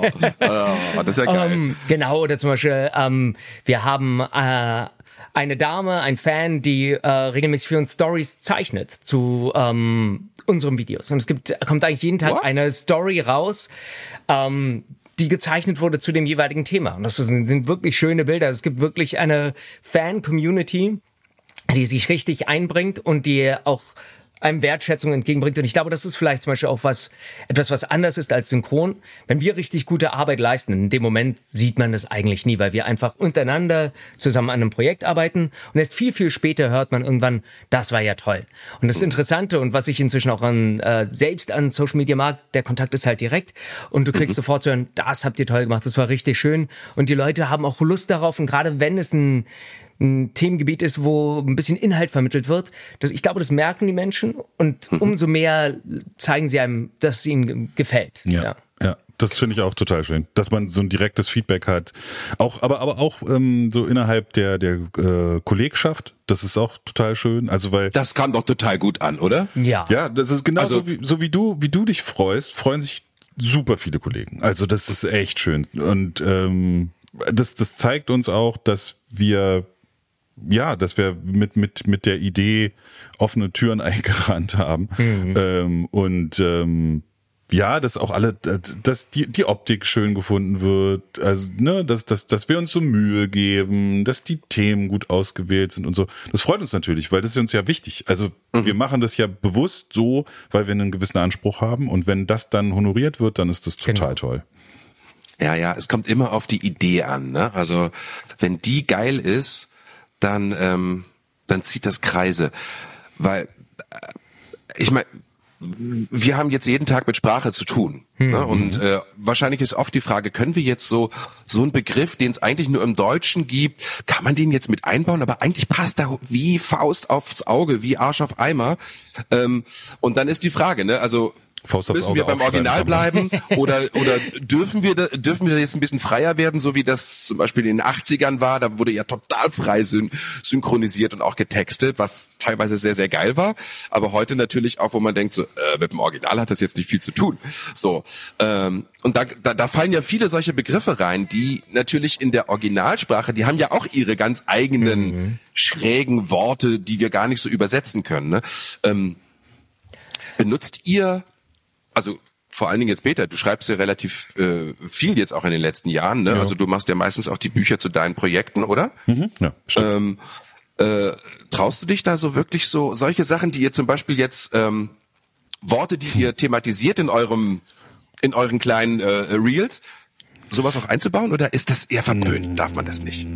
oh, das ist ja geil. Um, genau, oder zum Beispiel, ähm, wir haben... Äh, eine Dame, ein Fan, die äh, regelmäßig für uns Stories zeichnet zu ähm, unseren Videos. Und es gibt, kommt eigentlich jeden Tag What? eine Story raus, ähm, die gezeichnet wurde zu dem jeweiligen Thema. Und das sind, sind wirklich schöne Bilder. Es gibt wirklich eine Fan-Community, die sich richtig einbringt und die auch einem Wertschätzung entgegenbringt. Und ich glaube, das ist vielleicht zum Beispiel auch was, etwas, was anders ist als synchron. Wenn wir richtig gute Arbeit leisten, in dem Moment sieht man das eigentlich nie, weil wir einfach untereinander zusammen an einem Projekt arbeiten. Und erst viel, viel später hört man irgendwann, das war ja toll. Und das Interessante und was ich inzwischen auch an, äh, selbst an Social Media mag, der Kontakt ist halt direkt. Und du kriegst sofort zu hören, das habt ihr toll gemacht, das war richtig schön. Und die Leute haben auch Lust darauf. Und gerade wenn es ein ein Themengebiet ist, wo ein bisschen Inhalt vermittelt wird. Das, ich glaube, das merken die Menschen und umso mehr zeigen sie einem, dass es ihnen gefällt. Ja, ja. ja. Das finde ich auch total schön, dass man so ein direktes Feedback hat. Auch, aber, aber auch ähm, so innerhalb der, der äh, Kollegschaft. Das ist auch total schön. Also weil das kam doch total gut an, oder? Ja. Ja, das ist genauso also, wie, so wie du, wie du dich freust, freuen sich super viele Kollegen. Also das ist echt schön. Und ähm, das, das zeigt uns auch, dass wir ja, dass wir mit, mit, mit der Idee offene Türen eingerannt haben. Mhm. Ähm, und ähm, ja, dass auch alle, dass die, die Optik schön gefunden wird, also, ne, dass, dass, dass wir uns so Mühe geben, dass die Themen gut ausgewählt sind und so. Das freut uns natürlich, weil das ist uns ja wichtig. Also, mhm. wir machen das ja bewusst so, weil wir einen gewissen Anspruch haben und wenn das dann honoriert wird, dann ist das total genau. toll. Ja, ja, es kommt immer auf die Idee an, ne? Also, wenn die geil ist, dann, ähm, dann zieht das Kreise. Weil, ich meine, wir haben jetzt jeden Tag mit Sprache zu tun. Mhm. Ne? Und äh, wahrscheinlich ist oft die Frage, können wir jetzt so so einen Begriff, den es eigentlich nur im Deutschen gibt, kann man den jetzt mit einbauen? Aber eigentlich passt da wie Faust aufs Auge, wie Arsch auf Eimer. Ähm, und dann ist die Frage, ne? Also Faust aufs müssen Auge wir beim Original bleiben oder oder dürfen wir da, dürfen wir da jetzt ein bisschen freier werden, so wie das zum Beispiel in den achtzigern war? Da wurde ja total frei syn- synchronisiert und auch getextet, was teilweise sehr sehr geil war. Aber heute natürlich auch, wo man denkt, so äh, mit dem Original hat das jetzt nicht viel zu tun. So ähm, und da, da da fallen ja viele solche Begriffe rein, die natürlich in der Originalsprache, die haben ja auch ihre ganz eigenen mhm. schrägen Worte, die wir gar nicht so übersetzen können. Ne? Ähm, benutzt ihr Also vor allen Dingen jetzt Peter, du schreibst ja relativ äh, viel jetzt auch in den letzten Jahren, ne? Ja. Also du machst ja meistens auch die Bücher zu deinen Projekten, oder? Mhm, ja, stimmt. Ähm, äh, traust du dich da so wirklich so solche Sachen, die ihr zum Beispiel jetzt ähm, Worte, die ihr thematisiert in eurem in euren kleinen äh, Reels, sowas auch einzubauen oder ist das eher verpönt? Darf man das nicht?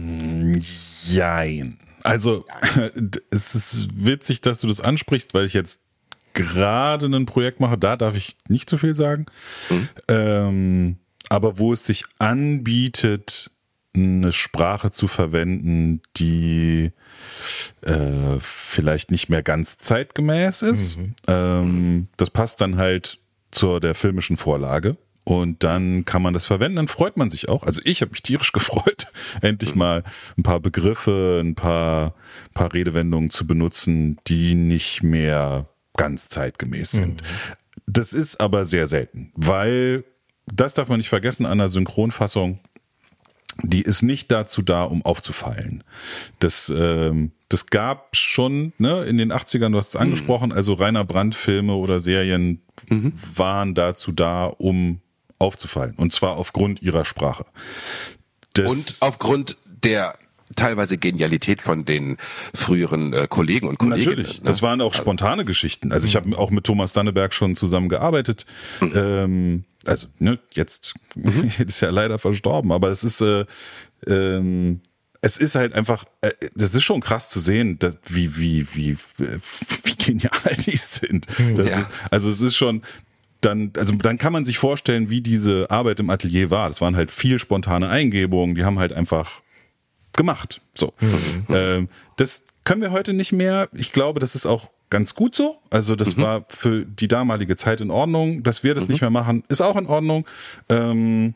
Jein. Also es ist witzig, dass du das ansprichst, weil ich jetzt gerade ein Projekt mache, da darf ich nicht zu viel sagen. Mhm. Ähm, aber wo es sich anbietet, eine Sprache zu verwenden, die äh, vielleicht nicht mehr ganz zeitgemäß ist. Mhm. Ähm, das passt dann halt zur der filmischen Vorlage. Und dann kann man das verwenden, dann freut man sich auch. Also ich habe mich tierisch gefreut, endlich mal ein paar Begriffe, ein paar, paar Redewendungen zu benutzen, die nicht mehr ganz zeitgemäß sind. Mhm. Das ist aber sehr selten, weil, das darf man nicht vergessen, an der Synchronfassung, die ist nicht dazu da, um aufzufallen. Das, ähm, das gab schon, ne, in den achtzigern, du hast es angesprochen, also Rainer Brandt-Filme oder Serien mhm. waren dazu da, um aufzufallen. Und zwar aufgrund ihrer Sprache. Das und aufgrund der teilweise Genialität von den früheren äh, Kollegen und Kolleginnen. Natürlich, ne? Das waren auch spontane Geschichten. Also ich habe auch mit Thomas Danneberg schon zusammengearbeitet. Mhm. Ähm, also ne, jetzt, mhm. jetzt ist ja leider verstorben, aber es ist äh, ähm, es ist halt einfach, äh, das ist schon krass zu sehen, dass, wie wie wie wie genial die sind. Das ja. ist, also es ist schon Dann, also dann kann man sich vorstellen, wie diese Arbeit im Atelier war. Das waren halt viel spontane Eingebungen, die haben halt einfach gemacht. So. Mhm. Ähm, das können wir heute nicht mehr. Ich glaube, das ist auch ganz gut so. Also das mhm. war für die damalige Zeit in Ordnung. Dass wir das mhm. nicht mehr machen, ist auch in Ordnung. Ähm,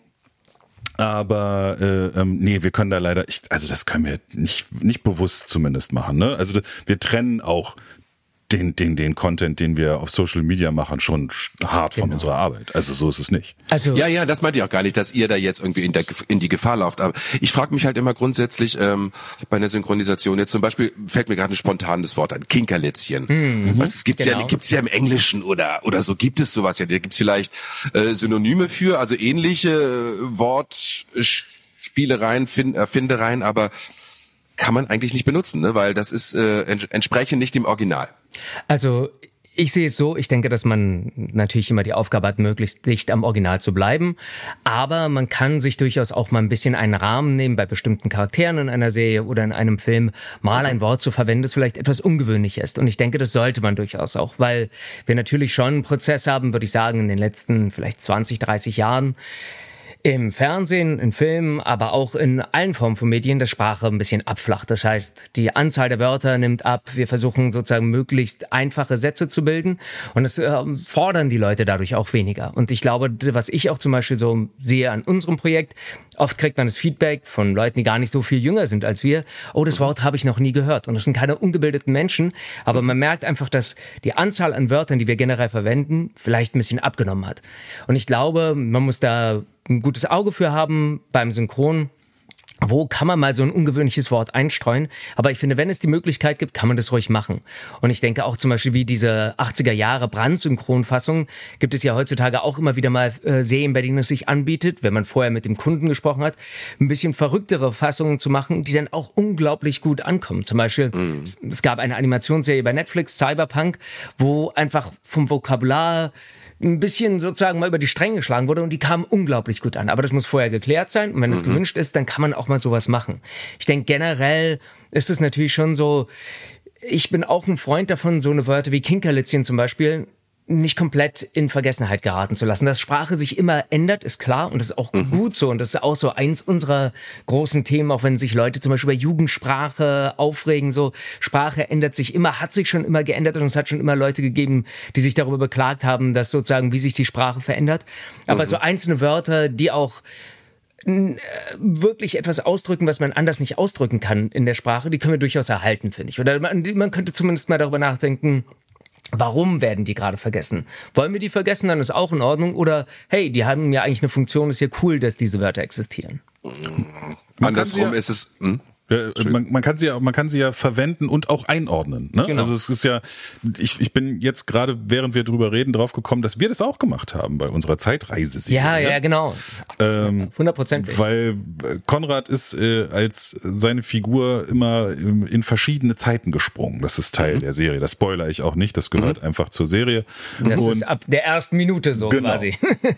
aber äh, ähm, nee, wir können da leider, ich, also das können wir nicht nicht bewusst zumindest machen. Ne? Also wir trennen auch den, den, den Content, den wir auf Social Media machen, schon hart von genau. unserer Arbeit. Also so ist es nicht. Also ja, ja, das meinte ich auch gar nicht, dass ihr da jetzt irgendwie in, der, in die Gefahr lauft. Aber ich frage mich halt immer grundsätzlich ähm, bei einer Synchronisation, jetzt zum Beispiel fällt mir gerade ein spontanes Wort ein, Kinkerlitzchen. Mhm, Was es gibt's genau. ja, gibt's ja im Englischen oder oder so gibt es sowas ja. Da gibt's vielleicht äh, Synonyme für, also ähnliche äh, Wortspielereien, Find, Erfindereien, aber kann man eigentlich nicht benutzen, ne? Weil das ist äh, ents- entsprechend nicht dem Original. Also ich sehe es so, ich denke, dass man natürlich immer die Aufgabe hat, möglichst dicht am Original zu bleiben, aber man kann sich durchaus auch mal ein bisschen einen Rahmen nehmen, bei bestimmten Charakteren in einer Serie oder in einem Film mal ein Wort zu verwenden, das vielleicht etwas ungewöhnlich ist. Und ich denke, das sollte man durchaus auch, weil wir natürlich schon einen Prozess haben, würde ich sagen, in den letzten vielleicht zwanzig, dreißig Jahren, im Fernsehen, in Filmen, aber auch in allen Formen von Medien, dass Sprache ein bisschen abflacht. Das heißt, die Anzahl der Wörter nimmt ab. Wir versuchen sozusagen möglichst einfache Sätze zu bilden und das äh, fordern die Leute dadurch auch weniger. Und ich glaube, was ich auch zum Beispiel so sehe an unserem Projekt, oft kriegt man das Feedback von Leuten, die gar nicht so viel jünger sind als wir. Oh, das Wort habe ich noch nie gehört. Und das sind keine ungebildeten Menschen, aber man merkt einfach, dass die Anzahl an Wörtern, die wir generell verwenden, vielleicht ein bisschen abgenommen hat. Und ich glaube, man muss da ein gutes Auge für haben beim Synchron, wo kann man mal so ein ungewöhnliches Wort einstreuen? Aber ich finde, wenn es die Möglichkeit gibt, kann man das ruhig machen. Und ich denke auch zum Beispiel wie diese achtziger Jahre Brandt-Synchronfassung gibt es ja heutzutage auch immer wieder mal äh, Serien, bei denen es sich anbietet, wenn man vorher mit dem Kunden gesprochen hat, ein bisschen verrücktere Fassungen zu machen, die dann auch unglaublich gut ankommen. Zum Beispiel, mm. es, es gab eine Animationsserie bei Netflix, Cyberpunk, wo einfach vom Vokabular ein bisschen sozusagen mal über die Stränge geschlagen wurde und die kamen unglaublich gut an. Aber das muss vorher geklärt sein und wenn es mhm. gewünscht ist, dann kann man auch mal sowas machen. Ich denke, generell ist es natürlich schon so, ich bin auch ein Freund davon, so eine Wörter wie Kinkerlitzchen zum Beispiel nicht komplett in Vergessenheit geraten zu lassen. Dass Sprache sich immer ändert, ist klar und das ist auch mhm. gut so und das ist auch so eins unserer großen Themen, auch wenn sich Leute zum Beispiel über Jugendsprache aufregen, so Sprache ändert sich immer, hat sich schon immer geändert und es hat schon immer Leute gegeben, die sich darüber beklagt haben, dass sozusagen, wie sich die Sprache verändert. Aber mhm. so einzelne Wörter, die auch wirklich etwas ausdrücken, was man anders nicht ausdrücken kann in der Sprache, die können wir durchaus erhalten, finde ich. Oder man, man könnte zumindest mal darüber nachdenken, warum werden die gerade vergessen? Wollen wir die vergessen, dann ist auch in Ordnung. Oder, hey, die haben ja eigentlich eine Funktion, ist ja cool, dass diese Wörter existieren. Andersrum ist es... Hm? Ja, man, man kann sie ja, man kann sie ja verwenden und auch einordnen. Ne? Genau. Also es ist ja, ich, ich bin jetzt gerade, während wir drüber reden, drauf gekommen, dass wir das auch gemacht haben bei unserer Zeitreiseserie. Ja, ja, genau. Ähm, hundertprozentig. Weil Konrad ist äh, als seine Figur immer in verschiedene Zeiten gesprungen. Das ist Teil mhm. der Serie. Das spoilere ich auch nicht. Das gehört mhm. einfach zur Serie. Das und, ist ab der ersten Minute so genau. quasi.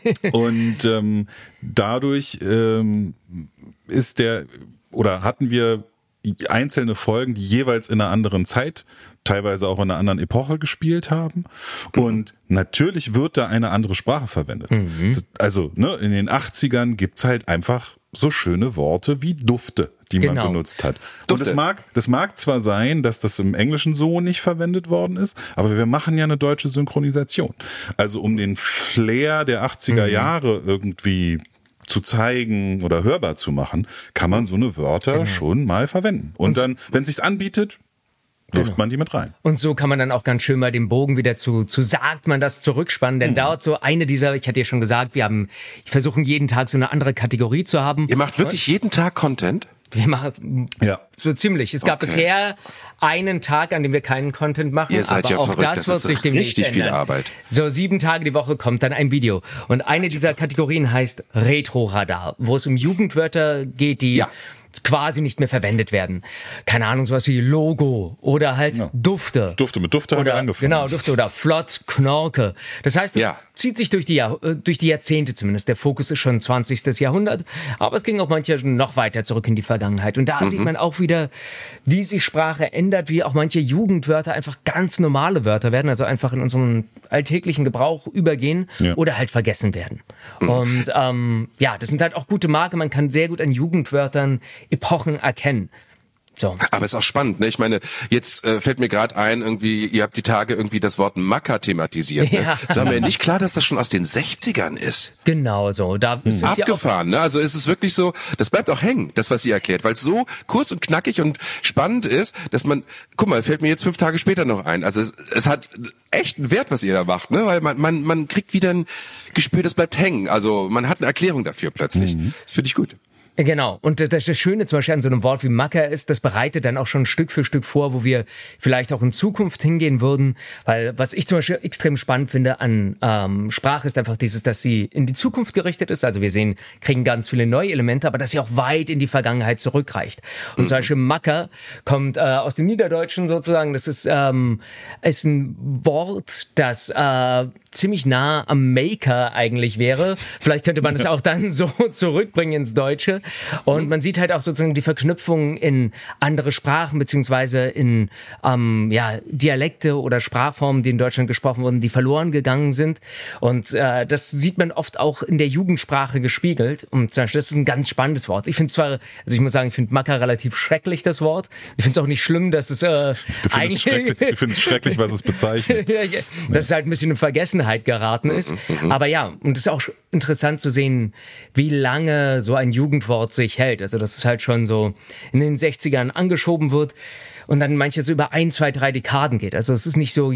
Und ähm, dadurch ähm, ist der oder hatten wir einzelne Folgen, die jeweils in einer anderen Zeit, teilweise auch in einer anderen Epoche gespielt haben. Und mhm. natürlich wird da eine andere Sprache verwendet. Mhm. Das, also ne, in den achtzigern gibt's halt einfach so schöne Worte wie Dufte, die genau. man benutzt hat. Und das mag, das mag zwar sein, dass das im Englischen so nicht verwendet worden ist, aber wir machen ja eine deutsche Synchronisation. Also um den Flair der achtziger mhm. Jahre irgendwie zu zeigen oder hörbar zu machen, kann man so eine Wörter genau. schon mal verwenden. Und, und dann, wenn es sich anbietet, wirft genau. man die mit rein. Und so kann man dann auch ganz schön mal den Bogen wieder zu, zu sagt man das, zurückspannen. Denn mhm. dort so eine dieser, ich hatte ja schon gesagt, wir haben, ich versuchen jeden Tag so eine andere Kategorie zu haben. Ihr macht wirklich jeden Tag Content? Wir machen ja. so ziemlich. Es gab okay. bisher einen Tag, an dem wir keinen Content machen. Ihr seid aber ja auch verrückt. das, das wird ist sich demnächst richtig ändern. Viel Arbeit. So sieben Tage die Woche kommt dann ein Video. Und eine dieser Kategorien heißt Retro-Radar, wo es um Jugendwörter geht, die ja. quasi nicht mehr verwendet werden. Keine Ahnung, sowas wie Logo oder halt ja. Dufte. Dufte, mit Dufte haben wir angefangen. Genau, Dufte oder Flott, Knorke. Das heißt, das ja. zieht sich durch die, Jahr, durch die Jahrzehnte zumindest. Der Fokus ist schon zwanzigstes Jahrhundert, aber es ging auch manchmal noch weiter zurück in die Vergangenheit. Und da mhm. sieht man auch wieder, wie sich Sprache ändert, wie auch manche Jugendwörter einfach ganz normale Wörter werden, also einfach in unseren alltäglichen Gebrauch übergehen ja. oder halt vergessen werden. Mhm. Und ähm, ja, das sind halt auch gute Marken. Man kann sehr gut an Jugendwörtern Epochen erkennen. So. Aber ist auch spannend, ne? Ich meine, jetzt äh, fällt mir gerade ein, irgendwie, ihr habt die Tage irgendwie das Wort Macker thematisiert. Ne? Ja. Das war mir nicht klar, dass das schon aus den sechzigern ist. Genau so. Da ist hm. es abgefahren, ja ne? Also ist es wirklich so, das bleibt auch hängen, das, was ihr erklärt, weil es so kurz und knackig und spannend ist, dass man, guck mal, fällt mir jetzt fünf Tage später noch ein. Also es, es hat echt einen Wert, was ihr da macht, ne? Weil man, man, man kriegt wieder ein Gespür, das bleibt hängen. Also man hat eine Erklärung dafür plötzlich. Mhm. Das finde ich gut. Genau. Und das, das Schöne zum Beispiel an so einem Wort wie Macker ist, das bereitet dann auch schon Stück für Stück vor, wo wir vielleicht auch in Zukunft hingehen würden. Weil was ich zum Beispiel extrem spannend finde an ähm, Sprache ist einfach dieses, dass sie in die Zukunft gerichtet ist. Also wir sehen, kriegen ganz viele neue Elemente, aber dass sie auch weit in die Vergangenheit zurückreicht. Und mhm. zum Beispiel Macker kommt äh, aus dem Niederdeutschen sozusagen. Das ist, ähm, ist ein Wort, das äh, ziemlich nah am Maker eigentlich wäre. Vielleicht könnte man es auch dann so zurückbringen ins Deutsche. Und man sieht halt auch sozusagen die Verknüpfung in andere Sprachen beziehungsweise in ähm, ja, Dialekte oder Sprachformen, die in Deutschland gesprochen wurden, die verloren gegangen sind. Und äh, das sieht man oft auch in der Jugendsprache gespiegelt. Und zum Beispiel, das ist ein ganz spannendes Wort. Ich finde zwar, also ich muss sagen, ich finde Macker relativ schrecklich, das Wort. Ich finde es auch nicht schlimm, dass es äh, Du findest es schrecklich, du findest es schrecklich, was es bezeichnet. ja, ja, dass es halt ein bisschen in Vergessenheit geraten ist. Aber ja, und es ist auch interessant zu sehen, wie lange so ein Jugendwort sich hält. Also dass es halt schon so in den sechzigern angeschoben wird und dann manches über ein, zwei, drei Dekaden geht. Also es ist nicht so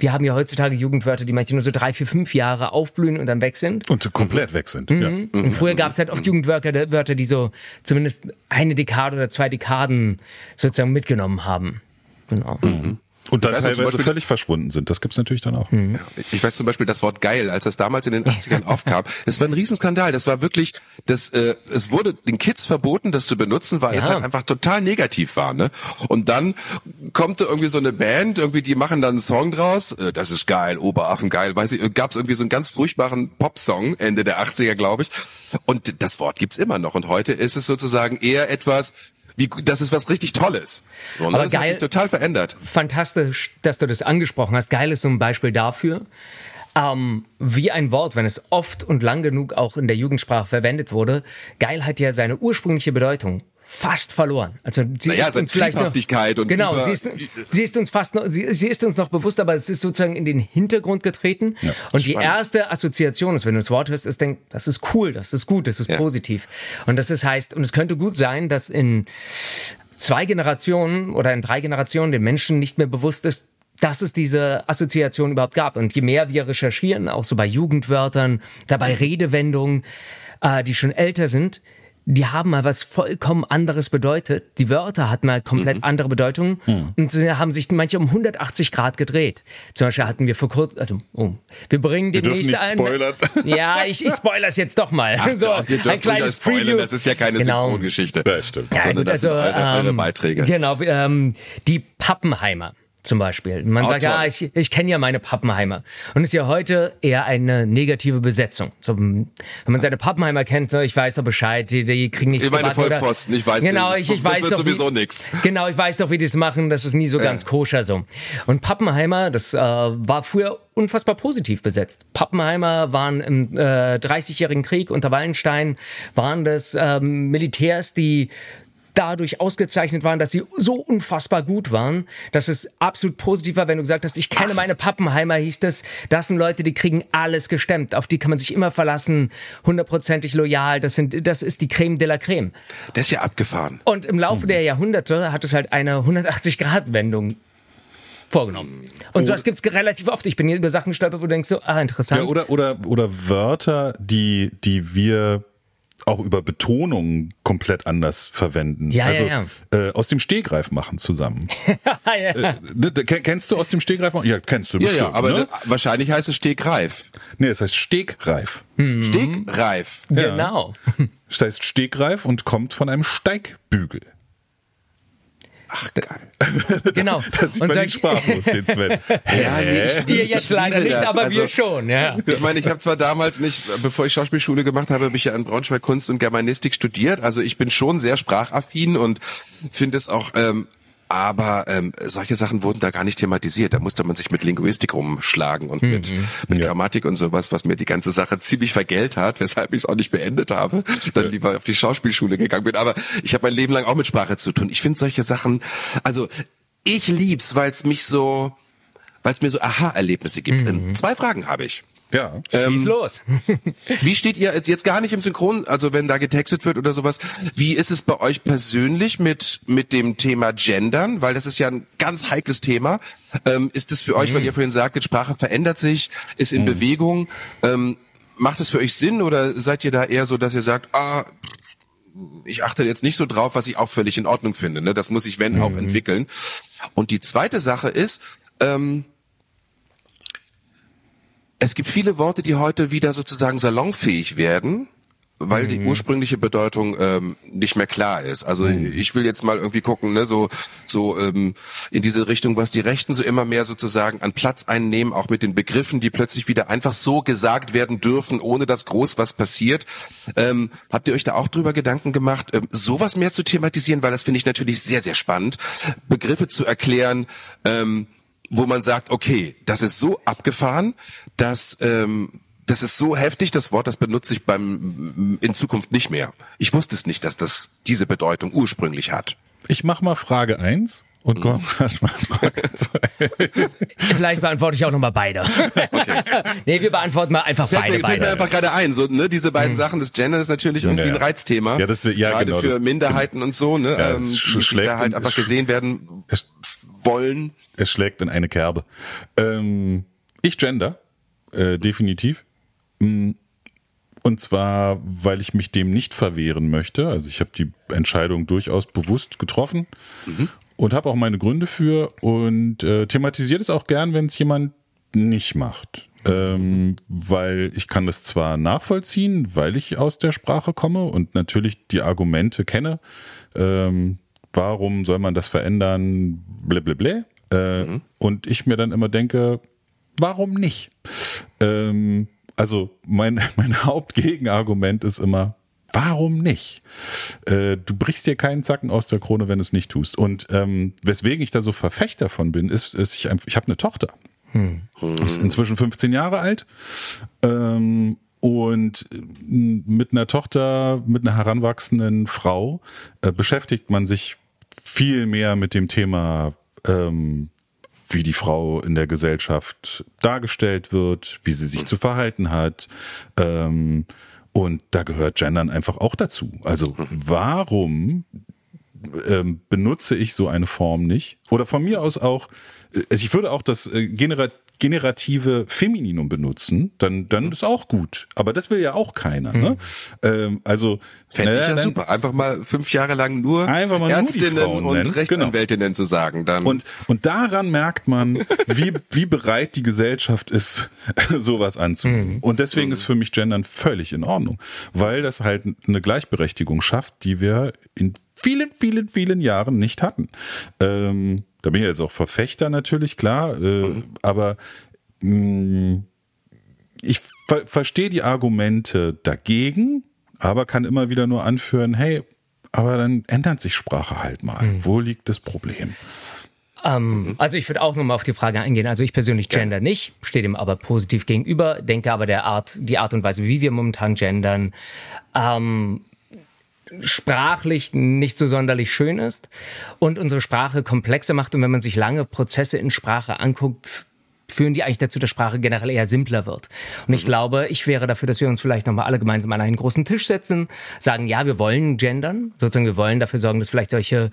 wir haben ja heutzutage Jugendwörter, die manchmal nur so drei, vier, fünf Jahre aufblühen und dann weg sind. Und komplett weg sind. Mhm. Ja. Und früher gab es halt oft Jugendwörter, Wörter, die so zumindest eine Dekade oder zwei Dekaden sozusagen mitgenommen haben. Genau. Mhm. Und dann weiß, teilweise Beispiel, völlig verschwunden sind. Das gibt's natürlich dann auch. Ja, ich weiß zum Beispiel das Wort geil, als das damals in den achtzigern aufkam. Es war ein Riesenskandal. Das war wirklich, das, äh, es wurde den Kids verboten, das zu benutzen, weil Ja. es halt einfach total negativ war. Ne? Und dann kommt da irgendwie so eine Band, irgendwie die machen dann einen Song draus. Äh, das ist geil, Oberaffen geil. Weiß ich, gab es irgendwie so einen ganz furchtbaren Popsong Ende der achtziger, glaube ich. Und das Wort gibt's immer noch. Und heute ist es sozusagen eher etwas, wie, das ist was richtig Tolles. So, ne? Aber das geil, hat sich total verändert. Fantastisch, dass du das angesprochen hast. Geil ist so ein Beispiel dafür, ähm, wie ein Wort, wenn es oft und lang genug auch in der Jugendsprache verwendet wurde, geil hat ja seine ursprüngliche Bedeutung fast verloren. Also sie Naja, ist uns vielleicht noch, Triebhaftigkeit und genau, über- sie ist, sie ist uns fast noch, sie, sie ist uns noch bewusst, aber es ist sozusagen in den Hintergrund getreten. Ja, und die spannend. erste Assoziation ist, wenn du das Wort hörst, ist, denk, das ist cool, das ist gut, das ist Ja. positiv. Und das ist heißt, und es könnte gut sein, dass in zwei Generationen oder in drei Generationen den Menschen nicht mehr bewusst ist, dass es diese Assoziation überhaupt gab. Und je mehr wir recherchieren, auch so bei Jugendwörtern, dabei Redewendungen, äh, die schon älter sind, die haben mal was vollkommen anderes bedeutet. Die Wörter hatten mal komplett mhm. andere Bedeutungen mhm. und sie haben sich manche um hundertachtzig Grad gedreht. Zum Beispiel hatten wir vor kurzem, also oh, wir bringen Wir demnächst dürfen nicht ein. spoilern. Ja, ich, ich spoilere jetzt doch mal. Ach, so doch, ihr dürft ein kleines spoilern, Preview. das ist ja keine Genau. Synchrongeschichte. Ja, stimmt. Ja, Sondern gut, das also sind eure, eure ähm, Beiträge. Genau, ähm, die Pappenheimer zum Beispiel. Man Oh, sagt, toll. ja, ich, ich kenne ja meine Pappenheimer. Und ist ja heute eher eine negative Besetzung. So, wenn man seine Pappenheimer kennt, so, ich weiß doch Bescheid, die, die kriegen nichts Ich meine gebacken, oder- Vollpfosten, ich weiß Genau, das- ich, ich das weiß wird doch, sowieso wie, nix. Genau, ich weiß doch, wie die es machen. Das ist nie so ganz koscher so. Und Pappenheimer, das äh, war früher unfassbar positiv besetzt. Pappenheimer waren im äh, dreißigjährigen Krieg unter Wallenstein, waren das ähm, Militärs, die dadurch ausgezeichnet waren, dass sie so unfassbar gut waren, dass es absolut positiv war, wenn du gesagt hast, ich kenne meine Pappenheimer, hieß das, das sind Leute, die kriegen alles gestemmt, auf die kann man sich immer verlassen, hundertprozentig loyal, das sind, das ist die Creme de la Creme. Das ist ja abgefahren. Und im Laufe der Jahrhunderte hat es halt eine hundertachtzig-Grad-Wendung vorgenommen. Und sowas gibt's relativ oft. Ich bin hier über Sachen gestolpert, wo du denkst so, ah, interessant. Ja, oder, oder, oder Wörter, die, die wir auch über Betonungen komplett anders verwenden. Ja, also ja, Äh, aus dem Stegreif machen zusammen. ja. äh, ne, ken- kennst du aus dem Stegreif machen? Ja, kennst du Ja, bestimmt. ja, aber ne? ne, wahrscheinlich heißt es Stegreif. Nee, es heißt Stegreif. Mhm. Stegreif. Genau. Es heißt Stegreif und kommt von einem Steigbügel. Ach, geil. Genau. Da sieht Und man sag ihn ich- sprachlos, den Sven. Ja, nee, ich, Ihr jetzt ich leider liebe nicht, das. aber Also, wir schon, ja. Ich meine, ich habe zwar damals nicht, bevor ich Schauspielschule gemacht habe, habe ich ja in Braunschweig Kunst und Germanistik studiert. Also ich bin schon sehr sprachaffin und finde es auch, ähm, aber ähm, solche Sachen wurden da gar nicht thematisiert. Da musste man sich mit Linguistik rumschlagen und mit, mit Ja. Grammatik und sowas, was mir die ganze Sache ziemlich vergällt hat, weshalb ich es auch nicht beendet habe, dann lieber auf die Schauspielschule gegangen bin. Aber ich habe mein Leben lang auch mit Sprache zu tun. Ich finde solche Sachen, also ich lieb's, weil es mich so, weil es mir so Aha-Erlebnisse gibt. Ähm, Zwei Fragen habe ich. Ja. Schieß los. Wie steht ihr jetzt jetzt gar nicht im Synchron, also wenn da getextet wird oder sowas, wie ist es bei euch persönlich mit mit dem Thema Gendern, weil das ist ja ein ganz heikles Thema. Ähm, ist es für euch, weil ihr vorhin sagtet, Sprache verändert sich, ist in Bewegung, ähm, macht es für euch Sinn oder seid ihr da eher so, dass ihr sagt, ah, ich achte jetzt nicht so drauf, was ich auch völlig in Ordnung finde, ne? Das muss sich, wenn, auch entwickeln. Und die zweite Sache ist, ähm, es gibt viele Worte, die heute wieder sozusagen salonfähig werden, weil die ursprüngliche Bedeutung ähm, nicht mehr klar ist. Also ich will jetzt mal irgendwie gucken, ne, so so ähm, in diese Richtung, was die Rechten so immer mehr sozusagen an Platz einnehmen, auch mit den Begriffen, die plötzlich wieder einfach so gesagt werden dürfen, ohne dass groß was passiert. Ähm, habt ihr euch da auch drüber Gedanken gemacht, ähm, sowas mehr zu thematisieren, weil das finde ich natürlich sehr, sehr spannend, Begriffe zu erklären, ähm, wo man sagt, okay, das ist so abgefahren, dass ähm, das ist so heftig, das Wort, das benutze ich beim in Zukunft nicht mehr. Ich wusste es nicht, dass das diese Bedeutung ursprünglich hat. Ich mach mal Frage eins und Konrad macht Frage zwei. Vielleicht beantworte ich auch nochmal beide. Nee, wir beantworten mal einfach Fällt beide, mir, fällt mir beide. einfach gerade ein, so ne, diese beiden Sachen des Gender ist natürlich irgendwie Ja, ein ja. Reizthema. Ja, das ist- ja, gerade genau, für das- Minderheiten und so, ne, Ja, ähm, das die sch- sich schlägt da halt und- einfach gesehen werden Es wollen? Es schlägt in eine Kerbe. Ähm, ich gender, äh, definitiv. Und zwar, weil ich mich dem nicht verwehren möchte. Also ich habe die Entscheidung durchaus bewusst getroffen mhm. und habe auch meine Gründe für und äh, thematisiert es auch gern, wenn es jemand nicht macht. Ähm, weil ich kann das zwar nachvollziehen, weil ich aus der Sprache komme und natürlich die Argumente kenne. Ähm, warum soll man das verändern? Blablabla. Äh, mhm. Und ich mir dann immer denke, warum nicht? Ähm, also mein, mein Hauptgegenargument ist immer, warum nicht? Äh, du brichst dir keinen Zacken aus der Krone, wenn du es nicht tust. Und ähm, weswegen ich da so Verfechter von bin, ist, ist ich, ich habe eine Tochter. Hm. Ist inzwischen fünfzehn Jahre alt. Ähm, und mit einer Tochter, mit einer heranwachsenden Frau äh, beschäftigt man sich viel mehr mit dem Thema, ähm, wie die Frau in der Gesellschaft dargestellt wird, wie sie sich zu verhalten hat. Ähm, und da gehört Gendern einfach auch dazu. Also warum ähm, benutze ich so eine Form nicht? Oder von mir aus auch, also ich würde auch das äh, genera- generative Femininum benutzen, dann, dann ist auch gut. Aber das will ja auch keiner. Ne? Ähm, also Fände ich ja dann, super. Einfach mal fünf Jahre lang nur einfach mal Ärztinnen nur die Frauen und nennen. Rechtsanwältinnen genau. zu sagen. Dann. Und, und daran merkt man, wie, wie bereit die Gesellschaft ist, sowas anzunehmen. Mhm. Und deswegen mhm. ist für mich Gendern völlig in Ordnung. Weil das halt eine Gleichberechtigung schafft, die wir in vielen, vielen, vielen Jahren nicht hatten. Ähm, da bin ich jetzt auch Verfechter natürlich, klar. Äh, mhm. Aber mh, ich ver- verstehe die Argumente dagegen, aber kann immer wieder nur anführen, hey, aber dann ändert sich Sprache halt mal. Mhm. Wo liegt das Problem? Ähm, mhm. Also ich würde auch nochmal auf die Frage eingehen. Also ich persönlich gender ja. nicht, stehe dem aber positiv gegenüber, denke aber der Art, die Art und Weise, wie wir momentan gendern, ähm, sprachlich nicht so sonderlich schön ist und unsere Sprache komplexer macht. Und wenn man sich lange Prozesse in Sprache anguckt, führen die eigentlich dazu, dass Sprache generell eher simpler wird. Und ich mhm. glaube, ich wäre dafür, dass wir uns vielleicht nochmal alle gemeinsam an einen großen Tisch setzen, sagen, ja, wir wollen gendern, sozusagen wir wollen dafür sorgen, dass vielleicht solche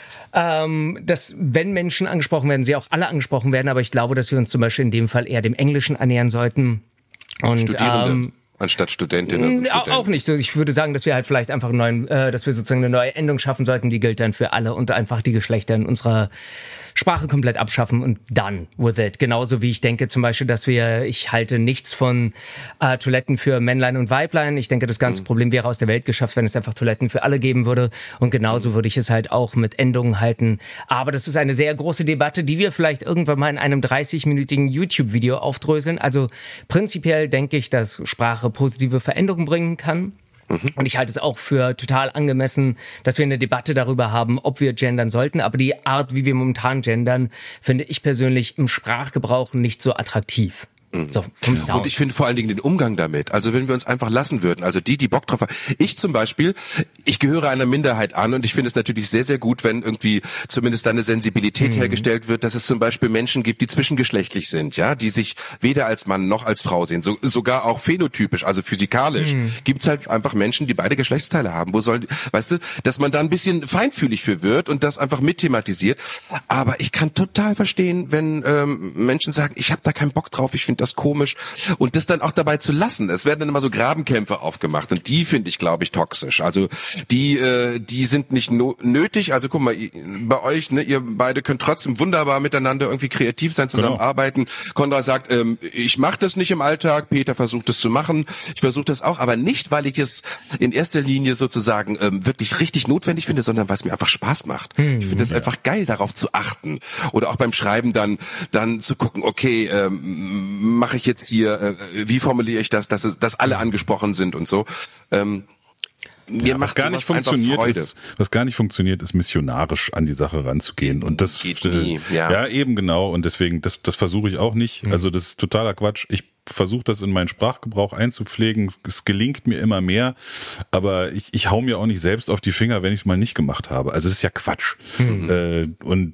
Ähm, dass, wenn Menschen angesprochen werden, sie auch alle angesprochen werden. Aber ich glaube, dass wir uns zum Beispiel in dem Fall eher dem Englischen annähern sollten. Und Studierende. Ähm, Anstatt Studentinnen und Studenten. Auch nicht. Ich würde sagen, dass wir halt vielleicht einfach einen neuen, äh, dass wir sozusagen eine neue Endung schaffen sollten, die gilt dann für alle und einfach die Geschlechter in unserer Sprache komplett abschaffen und done with it. Genauso wie ich denke zum Beispiel, dass wir, ich halte nichts von äh, Toiletten für Männlein und Weiblein. Ich denke, das ganze mhm. Problem wäre aus der Welt geschafft, wenn es einfach Toiletten für alle geben würde. Und genauso mhm. würde ich es halt auch mit Endungen halten. Aber das ist eine sehr große Debatte, die wir vielleicht irgendwann mal in einem dreißig-minütigen YouTube-Video aufdröseln. Also prinzipiell denke ich, dass Sprache positive Veränderungen bringen kann. Mhm. Und ich halte es auch für total angemessen, dass wir eine Debatte darüber haben, ob wir gendern sollten. Aber die Art, wie wir momentan gendern, finde ich persönlich im Sprachgebrauch nicht so attraktiv. So, vom Sound. Und ich finde vor allen Dingen den Umgang damit. Also wenn wir uns einfach lassen würden, also die, die Bock drauf haben. Ich zum Beispiel, ich gehöre einer Minderheit an und ich finde es natürlich sehr, sehr gut, wenn irgendwie zumindest da eine Sensibilität mhm. hergestellt wird, dass es zum Beispiel Menschen gibt, die zwischengeschlechtlich sind, ja, die sich weder als Mann noch als Frau sehen, so, sogar auch phänotypisch, also physikalisch. Mhm. Gibt es halt einfach Menschen, die beide Geschlechtsteile haben. Wo sollen, weißt du, dass man da ein bisschen feinfühlig für wird und das einfach mit thematisiert. Aber ich kann total verstehen, wenn ähm, Menschen sagen, ich habe da keinen Bock drauf, ich finde das komisch und das dann auch dabei zu lassen. Es werden dann immer so Grabenkämpfe aufgemacht und die finde ich, glaube ich, toxisch. Also die äh, die sind nicht no- nötig. Also guck mal, bei euch, ne, ihr beide könnt trotzdem wunderbar miteinander irgendwie kreativ sein, zusammenarbeiten. Genau. Konrad sagt, ähm, ich mache das nicht im Alltag, Peter versucht es zu machen, ich versuche das auch, aber nicht, weil ich es in erster Linie sozusagen ähm, wirklich richtig notwendig finde, sondern weil es mir einfach Spaß macht. Hm, ich finde es ja. einfach geil, darauf zu achten. Oder auch beim Schreiben dann dann zu gucken, okay, ähm, mache ich jetzt hier, äh, wie formuliere ich das, dass, dass alle angesprochen sind und so. Ähm, mir ja, was macht gar nicht funktioniert ist, was gar nicht funktioniert, ist missionarisch an die Sache ranzugehen und das geht nie. Ja. ja eben genau und deswegen das das versuche ich auch nicht. Mhm. Also das ist totaler Quatsch. Ich versuche das in meinen Sprachgebrauch einzupflegen. Es gelingt mir immer mehr, aber ich ich hau mir auch nicht selbst auf die Finger, wenn ich es mal nicht gemacht habe. Also das ist ja Quatsch. Mhm. Äh, und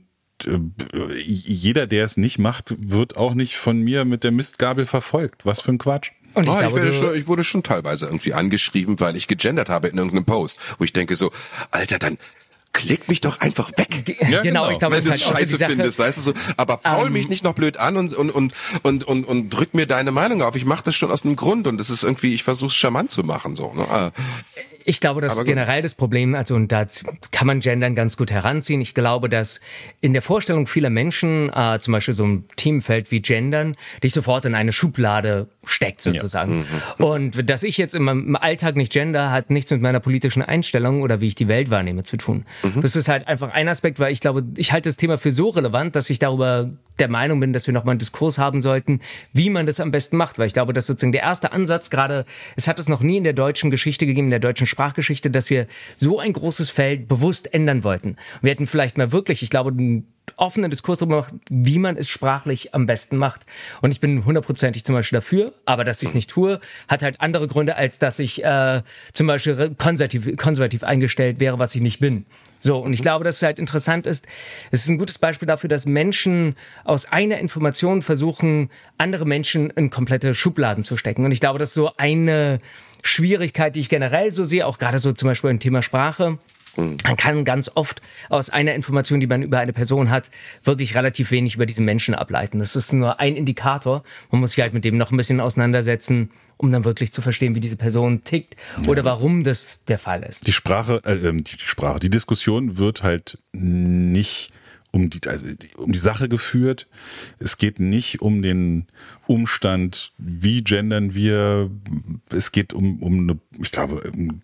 jeder, der es nicht macht, wird auch nicht von mir mit der Mistgabel verfolgt. Was für ein Quatsch. Und ich, oh, glaube, ich, werde schon, ich wurde schon teilweise irgendwie angeschrieben, weil ich gegendert habe in irgendeinem Post, wo ich denke so, Alter, dann klick mich doch einfach weg. Ja, genau, genau. ich glaube, Wenn das du ist halt auch so Scheiße die Sache. findest, weißt du so. Aber Paul Ähm, mich nicht noch blöd an und und und und und, und drück mir deine Meinung auf. Ich mache das schon aus einem Grund und das ist irgendwie, ich versuche es charmant zu machen so. Ne? Ich glaube, das ist generell das Problem, also und da kann man Gendern ganz gut heranziehen. Ich glaube, dass in der Vorstellung vieler Menschen, äh, zum Beispiel so ein Themenfeld wie Gendern, dich sofort in eine Schublade steckt sozusagen. Ja. Und dass ich jetzt in meinem Alltag nicht gender, hat nichts mit meiner politischen Einstellung oder wie ich die Welt wahrnehme zu tun. Mhm. Das ist halt einfach ein Aspekt, weil ich glaube, ich halte das Thema für so relevant, dass ich darüber der Meinung bin, dass wir nochmal einen Diskurs haben sollten, wie man das am besten macht. Weil ich glaube, dass sozusagen der erste Ansatz, gerade, es hat es noch nie in der deutschen Geschichte gegeben, in der deutschen Sprachgeschichte, dass wir so ein großes Feld bewusst ändern wollten. Wir hätten vielleicht mal wirklich, ich glaube, einen offenen Diskurs darüber gemacht, wie man es sprachlich am besten macht. Und ich bin hundertprozentig zum Beispiel dafür, aber dass ich es nicht tue, hat halt andere Gründe, als dass ich äh, zum Beispiel konservativ, konservativ eingestellt wäre, was ich nicht bin. So, und ich glaube, dass es halt interessant ist, es ist ein gutes Beispiel dafür, dass Menschen aus einer Information versuchen, andere Menschen in komplette Schubladen zu stecken. Und ich glaube, das ist so eine Schwierigkeit, die ich generell so sehe, auch gerade so zum Beispiel im Thema Sprache. Man kann ganz oft aus einer Information, die man über eine Person hat, wirklich relativ wenig über diesen Menschen ableiten. Das ist nur ein Indikator. Man muss sich halt mit dem noch ein bisschen auseinandersetzen, um dann wirklich zu verstehen, wie diese Person tickt oder warum das der Fall ist. Die Sprache, äh, die Sprache, die Diskussion wird halt nicht um die, also um die Sache geführt. Es geht nicht um den Umstand, wie gendern wir. Es geht um, um eine, ich glaube, um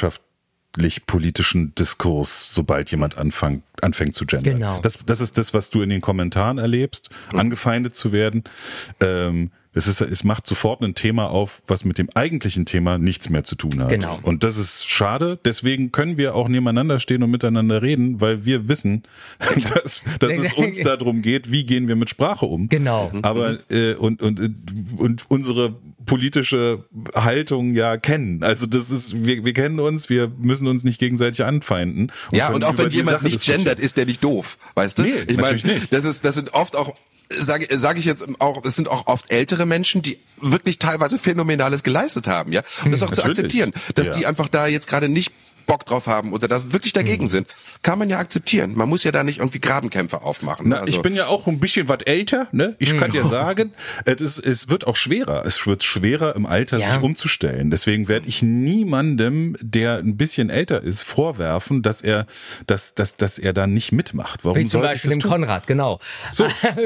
gesellschaftlich-politischen Diskurs, sobald jemand anfängt, anfängt zu gendern. Genau. Das, das ist das, was du in den Kommentaren erlebst, mhm. angefeindet zu werden. Ähm, Es, ist, es macht sofort ein Thema auf, was mit dem eigentlichen Thema nichts mehr zu tun hat. Genau. Und das ist schade. Deswegen können wir auch nebeneinander stehen und miteinander reden, weil wir wissen, dass, dass es uns darum geht, wie gehen wir mit Sprache um. Genau. Aber äh, und, und, und unsere politische Haltung ja kennen. Also das ist, wir, wir kennen uns, wir müssen uns nicht gegenseitig anfeinden. Und ja, und auch wenn jemand Sache nicht gendert, ist der nicht doof, weißt du? Nee, ich natürlich mein, nicht. Das ist, das sind oft auch Sage sag ich jetzt auch, es sind auch oft ältere Menschen, die wirklich teilweise Phänomenales geleistet haben, ja. Und das auch Natürlich. zu akzeptieren, dass Ja. die einfach da jetzt gerade nicht Bock drauf haben oder da wirklich dagegen mhm. sind, kann man ja akzeptieren. Man muss ja da nicht irgendwie Grabenkämpfe aufmachen. Na, also. Ich bin ja auch ein bisschen was älter, ne? Ich kann dir sagen, es, ist, es wird auch schwerer. Es wird schwerer im Alter, Ja. sich umzustellen. Deswegen werde ich niemandem, der ein bisschen älter ist, vorwerfen, dass er, dass, dass, dass er da nicht mitmacht. Warum Wie zum sollte Beispiel ich dem das tun? Konrad, genau. So. Nein,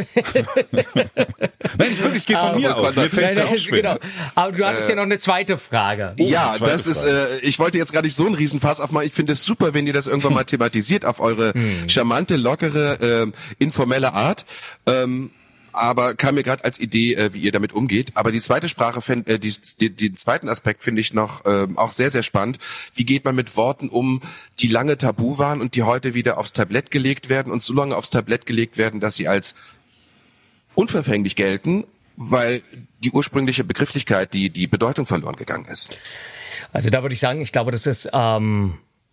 ich wirklich, ich gehe von Aber mir aus. Mir fällt es ja auch schwer. Genau. Aber du hattest äh, ja noch eine zweite Frage. Oh, ja, die zweite das ist, Frage. äh, ich wollte jetzt gar nicht so einen Riesenfass aufmachen. Ich finde es super, wenn ihr das irgendwann mal thematisiert auf eure charmante, lockere, äh, informelle Art. Ähm, aber kam mir gerade als Idee, äh, wie ihr damit umgeht. Aber die zweite Sprache, fänd, äh, die, die, den zweiten Aspekt finde ich noch äh, auch sehr, sehr spannend. Wie geht man mit Worten um, die lange tabu waren und die heute wieder aufs Tablett gelegt werden und so lange aufs Tablett gelegt werden, dass sie als unverfänglich gelten, weil die ursprüngliche Begrifflichkeit, die die Bedeutung verloren gegangen ist. Also da würde ich sagen, ich glaube, das ist ähm,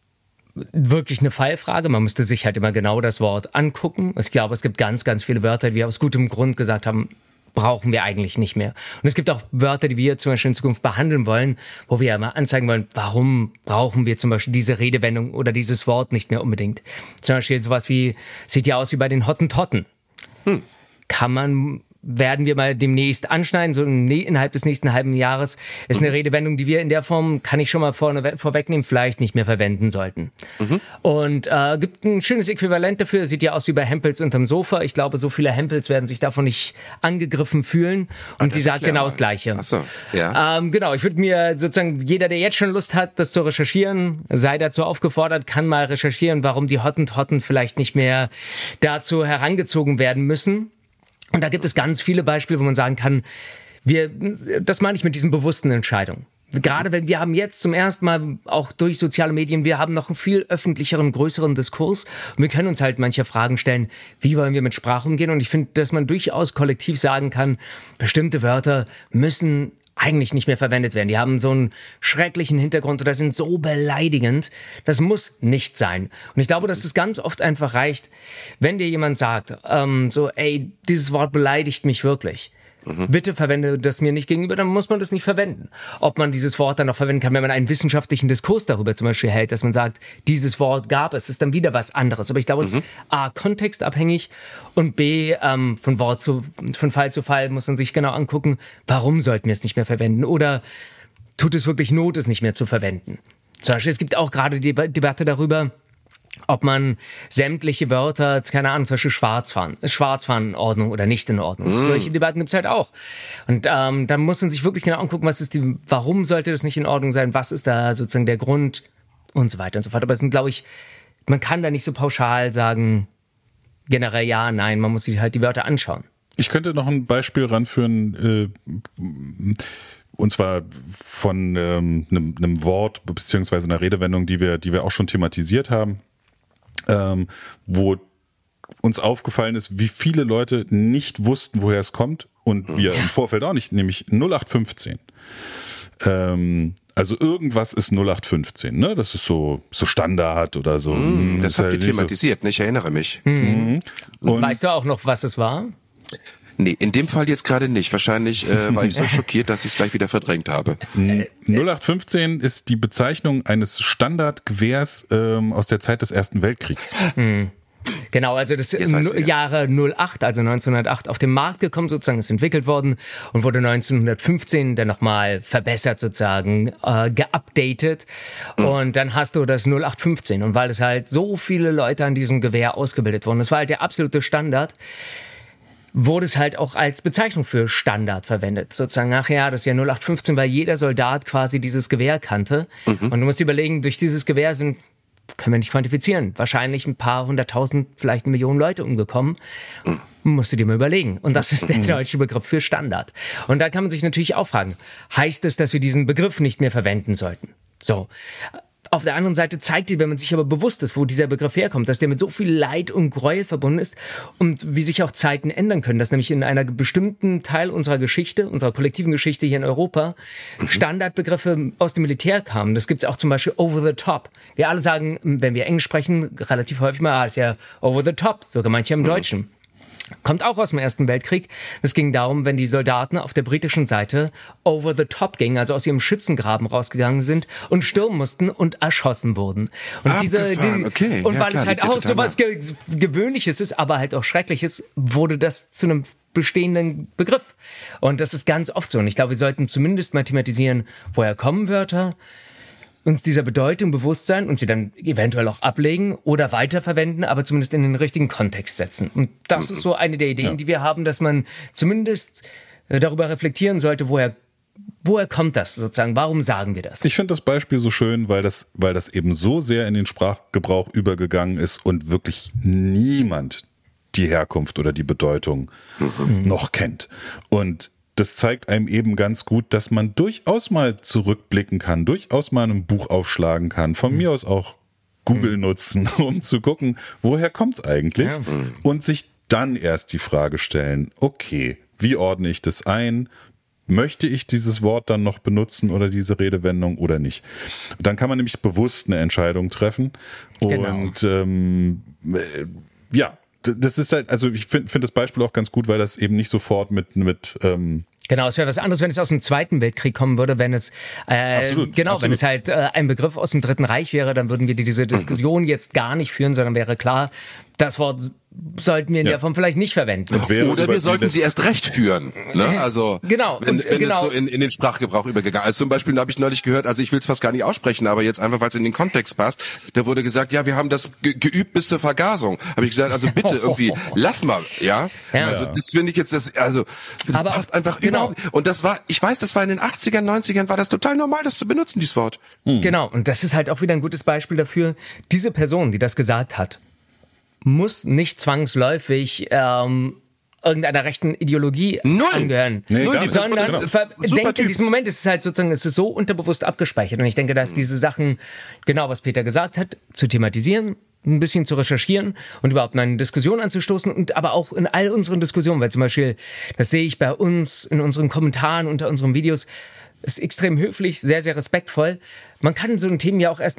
wirklich eine Fallfrage. Man müsste sich halt immer genau das Wort angucken. Ich glaube, es gibt ganz, ganz viele Wörter, die wir aus gutem Grund gesagt haben, brauchen wir eigentlich nicht mehr. Und es gibt auch Wörter, die wir zum Beispiel in Zukunft behandeln wollen, wo wir ja mal anzeigen wollen, warum brauchen wir zum Beispiel diese Redewendung oder dieses Wort nicht mehr unbedingt. Zum Beispiel sowas wie, sieht ja aus wie bei den Hottentotten. Hm. Kann man... werden wir mal demnächst anschneiden, so innerhalb des nächsten halben Jahres, ist eine Redewendung, die wir in der Form, kann ich schon mal vorne, vorwegnehmen, vielleicht nicht mehr verwenden sollten. Mhm. Und äh, gibt ein schönes Äquivalent dafür, sieht ja aus wie bei Hempels unterm Sofa. Ich glaube, so viele Hempels werden sich davon nicht angegriffen fühlen. Und Ach, die sagt genau das Gleiche. Ach so, ja. Ähm, genau, ich würde mir sozusagen, jeder, der jetzt schon Lust hat, das zu recherchieren, sei dazu aufgefordert, kann mal recherchieren, warum die Hottentotten vielleicht nicht mehr dazu herangezogen werden müssen. Und da gibt es ganz viele Beispiele, wo man sagen kann, wir, das meine ich mit diesen bewussten Entscheidungen. Gerade wenn wir haben jetzt zum ersten Mal auch durch soziale Medien, wir haben noch einen viel öffentlicheren, größeren Diskurs. Und wir können uns halt manche Fragen stellen, wie wollen wir mit Sprache umgehen? Und ich finde, dass man durchaus kollektiv sagen kann, bestimmte Wörter müssen eigentlich nicht mehr verwendet werden. Die haben so einen schrecklichen Hintergrund oder sind so beleidigend. Das muss nicht sein. Und ich glaube, dass es ganz oft einfach reicht, wenn dir jemand sagt, ähm, so, ey, dieses Wort beleidigt mich wirklich. Mhm. Bitte verwende das mir nicht gegenüber, dann muss man das nicht verwenden. Ob man dieses Wort dann noch verwenden kann, wenn man einen wissenschaftlichen Diskurs darüber zum Beispiel hält, dass man sagt, dieses Wort gab es, ist dann wieder was anderes. Aber ich glaube, mhm. es ist A, kontextabhängig und B, ähm, von Wort zu, von Fall zu Fall muss man sich genau angucken, warum sollten wir es nicht mehr verwenden oder tut es wirklich Not, es nicht mehr zu verwenden. Zum Beispiel, es gibt auch gerade die Debatte darüber, ob man sämtliche Wörter, keine Ahnung, zum Beispiel Schwarzfahren, Schwarzfahren in Ordnung oder nicht in Ordnung. Mm. Solche Debatten gibt es halt auch. Und ähm, da muss man sich wirklich genau angucken, was ist die, warum sollte das nicht in Ordnung sein, was ist da sozusagen der Grund und so weiter und so fort. Aber es sind, glaube ich, man kann da nicht so pauschal sagen, generell ja, nein, man muss sich halt die Wörter anschauen. Ich könnte noch ein Beispiel ranführen, äh, und zwar von ähm, einem, einem Wort beziehungsweise einer Redewendung, die wir, die wir auch schon thematisiert haben. Ähm, wo uns aufgefallen ist, wie viele Leute nicht wussten, woher es kommt und wir im Vorfeld auch nicht, nämlich null acht fünfzehn. Ähm, also irgendwas ist null acht fünfzehn, ne? Das ist so, so Standard oder so. Mm, das habt halt ihr thematisiert, so. Ich erinnere mich. Mhm. Und weißt du auch noch, was es war? Nee, in dem Fall jetzt gerade nicht. Wahrscheinlich äh, war ich so schockiert, dass ich es gleich wieder verdrängt habe. null acht fünfzehn ist die Bezeichnung eines Standardgewehrs ähm, aus der Zeit des Ersten Weltkriegs. Hm. Genau, also das n- Jahre null acht, also neunzehnhundertacht, auf den Markt gekommen, sozusagen ist entwickelt worden und wurde neunzehnhundertfünfzehn dann nochmal verbessert, sozusagen, äh, geupdatet. Mhm. Und dann hast du das null acht fünfzehn. Und weil es halt so viele Leute an diesem Gewehr ausgebildet wurden, das war halt der absolute Standard, wurde es halt auch als Bezeichnung für Standard verwendet. Sozusagen, ach ja, das ist ja null acht fünfzehn, weil jeder Soldat quasi dieses Gewehr kannte. Mhm. Und du musst überlegen, durch dieses Gewehr sind, können wir nicht quantifizieren, wahrscheinlich ein paar hunderttausend, vielleicht eine Million Leute umgekommen. Mhm. Musst du dir mal überlegen. Und das ist der deutsche Begriff für Standard. Und da kann man sich natürlich auch fragen, heißt es, dass wir diesen Begriff nicht mehr verwenden sollten? So. Auf der anderen Seite zeigt die, wenn man sich aber bewusst ist, wo dieser Begriff herkommt, dass der mit so viel Leid und Gräuel verbunden ist und wie sich auch Zeiten ändern können, dass nämlich in einer bestimmten Teil unserer Geschichte, unserer kollektiven Geschichte hier in Europa, Standardbegriffe aus dem Militär kamen. Das gibt es auch zum Beispiel over the top. Wir alle sagen, wenn wir Englisch sprechen, relativ häufig mal, ah, ist ja over the top, sogar manche im Deutschen. Kommt auch aus dem Ersten Weltkrieg. Es ging darum, wenn die Soldaten auf der britischen Seite over the top gingen, also aus ihrem Schützengraben rausgegangen sind und stürmen mussten und erschossen wurden. Und diese, die, okay. und ja, weil klar, es halt auch so was Ge- Gewöhnliches ist, aber halt auch Schreckliches, wurde das zu einem bestehenden Begriff. Und das ist ganz oft so. Und ich glaube, wir sollten zumindest mal thematisieren, woher kommen Wörter, uns dieser Bedeutung bewusst sein und sie dann eventuell auch ablegen oder weiterverwenden, aber zumindest in den richtigen Kontext setzen. Und das ist so eine der Ideen, ja. die wir haben, dass man zumindest darüber reflektieren sollte, woher woher kommt das sozusagen? Warum sagen wir das? Ich finde das Beispiel so schön, weil das, weil das eben so sehr in den Sprachgebrauch übergegangen ist und wirklich niemand die Herkunft oder die Bedeutung mhm. noch kennt. Und das zeigt einem eben ganz gut, dass man durchaus mal zurückblicken kann, durchaus mal ein Buch aufschlagen kann, von mhm. mir aus auch Google mhm. nutzen, um zu gucken, woher kommt's eigentlich? Ja. Mhm. Und sich dann erst die Frage stellen, okay, wie ordne ich das ein? Möchte ich dieses Wort dann noch benutzen oder diese Redewendung oder nicht? Dann kann man nämlich bewusst eine Entscheidung treffen. Genau. Und ähm, äh, ja, das ist halt, also ich finde find das Beispiel auch ganz gut, weil das eben nicht sofort mit, mit ähm Genau, es wäre was anderes, wenn es aus dem Zweiten Weltkrieg kommen würde, wenn es äh, absolut, genau, absolut. wenn es halt äh, ein Begriff aus dem Dritten Reich wäre, dann würden wir diese Diskussion mhm. jetzt gar nicht führen, sondern wäre klar, das Wort sollten wir in ja. der Form vielleicht nicht verwenden. Oder wir sollten sie erst recht führen. Ne? Also genau. wenn, Und, wenn genau. es so in, in den Sprachgebrauch übergegangen. Also zum Beispiel, da habe ich neulich gehört, also ich will es fast gar nicht aussprechen, aber jetzt einfach, weil es in den Kontext passt, da wurde gesagt, ja, wir haben das ge- geübt bis zur Vergasung. Habe ich gesagt, also bitte irgendwie, lass mal, ja. ja. Also das finde ich jetzt, das, also das aber passt einfach genau. überhaupt. Und das war, ich weiß, das war in den achtzigern, neunzigern, war das total normal, das zu benutzen, dieses Wort. Hm. Genau, und das ist halt auch wieder ein gutes Beispiel dafür, diese Person, die das gesagt hat, muss nicht zwangsläufig ähm, irgendeiner rechten Ideologie Null. angehören. Nee, Null, sondern das ist super denkt in Typ. diesem Moment ist es halt sozusagen, es ist so unterbewusst abgespeichert. Und ich denke, dass diese Sachen, genau was Peter gesagt hat, zu thematisieren, ein bisschen zu recherchieren und überhaupt mal eine Diskussion anzustoßen und aber auch in all unseren Diskussionen, weil zum Beispiel, das sehe ich bei uns in unseren Kommentaren unter unseren Videos, ist extrem höflich, sehr, sehr respektvoll. Man kann so ein Thema ja auch erstmal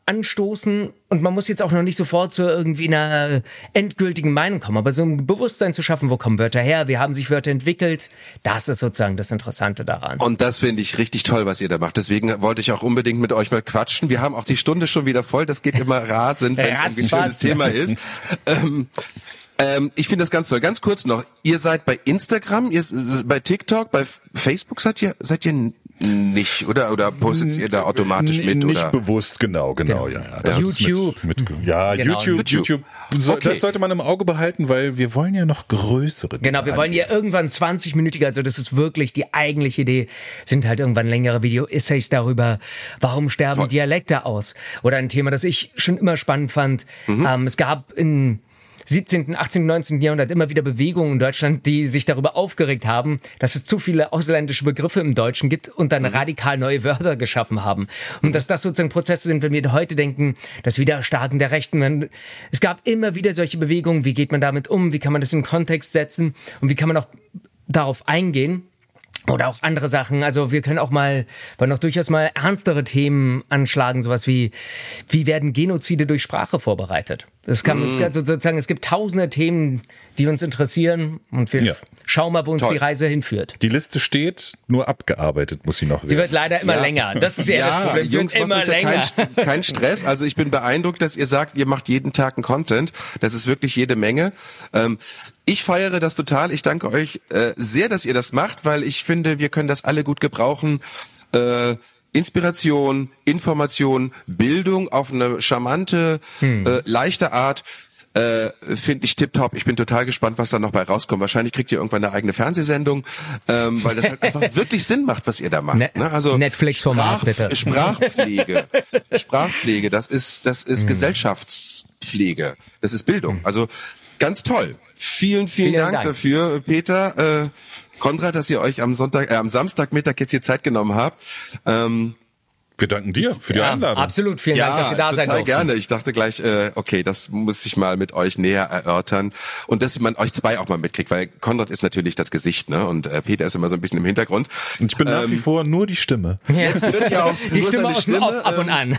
anstoßen und man muss jetzt auch noch nicht sofort zu irgendwie einer endgültigen Meinung kommen, aber so ein Bewusstsein zu schaffen, wo kommen Wörter her, wie haben sich Wörter entwickelt, das ist sozusagen das Interessante daran. Und das finde ich richtig toll, was ihr da macht. Deswegen wollte ich auch unbedingt mit euch mal quatschen. Wir haben auch die Stunde schon wieder voll, das geht immer rasend, wenn es irgendwie ein schönes Thema ist. ähm, ähm, ich finde das ganz toll. Ganz kurz noch, ihr seid bei Instagram, ihr bei TikTok, bei Facebook seid ihr, seid ihr nicht, oder? Oder postet ihr da automatisch mit? Nicht oder? bewusst, genau, genau, ja. ja. ja. YouTube. Mit, mit, ja, genau. YouTube, YouTube. YouTube. So, okay. Das sollte man im Auge behalten, weil wir wollen ja noch größere. Genau, wir wollen ja irgendwann zwanzig-minütige, also das ist wirklich die eigentliche Idee, sind halt irgendwann längere Video-Essays darüber, warum sterben Toll. Dialekte aus? Oder ein Thema, das ich schon immer spannend fand. Mhm. Ähm, es gab in siebzehnten, achtzehnten, neunzehnten Jahrhundert immer wieder Bewegungen in Deutschland, die sich darüber aufgeregt haben, dass es zu viele ausländische Begriffe im Deutschen gibt und dann mhm. radikal neue Wörter geschaffen haben. Und mhm. dass das sozusagen Prozesse sind, wenn wir heute denken, das Widerstarken der Rechten. Es gab immer wieder solche Bewegungen, wie geht man damit um, wie kann man das in den Kontext setzen und wie kann man auch darauf eingehen. Oder auch andere Sachen. Also wir können auch mal, wollen auch durchaus mal ernstere Themen anschlagen, sowas wie, wie werden Genozide durch Sprache vorbereitet? Das kann uns mm. sozusagen, es gibt tausende Themen, die uns interessieren und wir ja. schauen mal, wo uns Toll. die Reise hinführt. Die Liste steht, nur abgearbeitet muss sie noch werden. Sie wird leider immer ja. länger. Das ist eher ja, das Problem. Sie Jungs, wird immer länger. Kein, kein Stress. Also ich bin beeindruckt, dass ihr sagt, ihr macht jeden Tag einen Content. Das ist wirklich jede Menge. Ähm, Ich feiere das total. Ich danke euch äh, sehr, dass ihr das macht, weil ich finde, wir können das alle gut gebrauchen. Äh, Inspiration, Information, Bildung auf eine charmante, hm. äh, leichte Art. Äh, finde ich tipptopp. Ich bin total gespannt, was da noch bei rauskommt. Wahrscheinlich kriegt ihr irgendwann eine eigene Fernsehsendung, ähm, weil das halt einfach wirklich Sinn macht, was ihr da macht. Ne? Ne? Also Netflix-Format, Sprach, bitte. Sprachpflege, Sprachpflege, das ist, das ist hm. Gesellschaftspflege. Das ist Bildung. Hm. Also ganz toll. Vielen, vielen, vielen Dank, Dank dafür, Peter, äh, Konrad, dass ihr euch am Sonntag, äh, am Samstagmittag jetzt hier Zeit genommen habt. Ähm, Wir danken dir für die ja, Einladung. Absolut, vielen ja, Dank, dass wir da sein total durften. Gerne. Ich dachte gleich, äh, okay, das muss ich mal mit euch näher erörtern und dass man euch zwei auch mal mitkriegt, weil Konrad ist natürlich das Gesicht, ne, und äh, Peter ist immer so ein bisschen im Hintergrund. Und ich bin ähm, nach wie vor nur die Stimme. Jetzt wird ja auch die Stimme aus dem Off ab und an.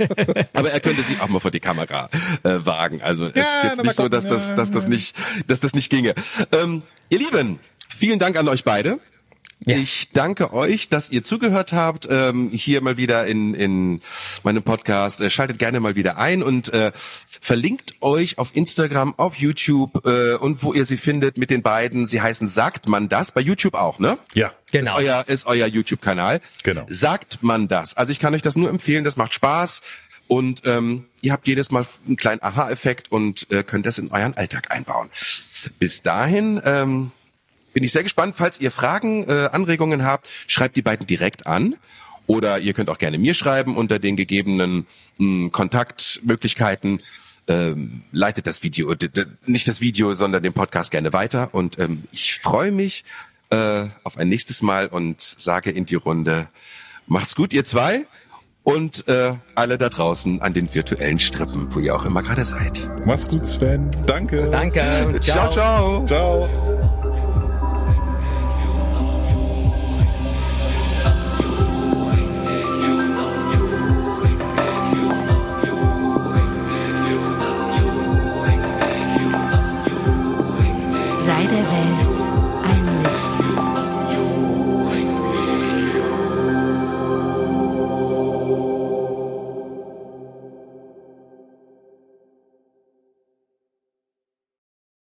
Aber er könnte sich auch mal vor die Kamera äh, wagen. Also es ja, ist jetzt nicht so, dass das, dass das nicht, dass das nicht ginge. Ähm, ihr Lieben, vielen Dank an euch beide. Ja. Ich danke euch, dass ihr zugehört habt, ähm, hier mal wieder in, in meinem Podcast. Äh, schaltet gerne mal wieder ein und äh, verlinkt euch auf Instagram, auf YouTube äh, und wo ihr sie findet mit den beiden. Sie heißen Sagt man das? Bei YouTube auch, ne? Ja, genau. Ist euer, ist euer YouTube-Kanal. Genau. Sagt man das? Also ich kann euch das nur empfehlen, das macht Spaß und ähm, ihr habt jedes Mal einen kleinen Aha-Effekt und äh, könnt das in euren Alltag einbauen. Bis dahin... Ähm, bin ich sehr gespannt. Falls ihr Fragen, äh, Anregungen habt, schreibt die beiden direkt an. Oder ihr könnt auch gerne mir schreiben unter den gegebenen mh, Kontaktmöglichkeiten. Ähm, leitet das Video, d- d- nicht das Video, sondern den Podcast gerne weiter. Und ähm, ich freue mich äh, auf ein nächstes Mal und sage in die Runde, macht's gut, ihr zwei. Und äh, alle da draußen an den virtuellen Strippen, wo ihr auch immer gerade seid. Mach's gut, Sven. Danke. Danke. Ciao, ciao. Ciao. Sei der Welt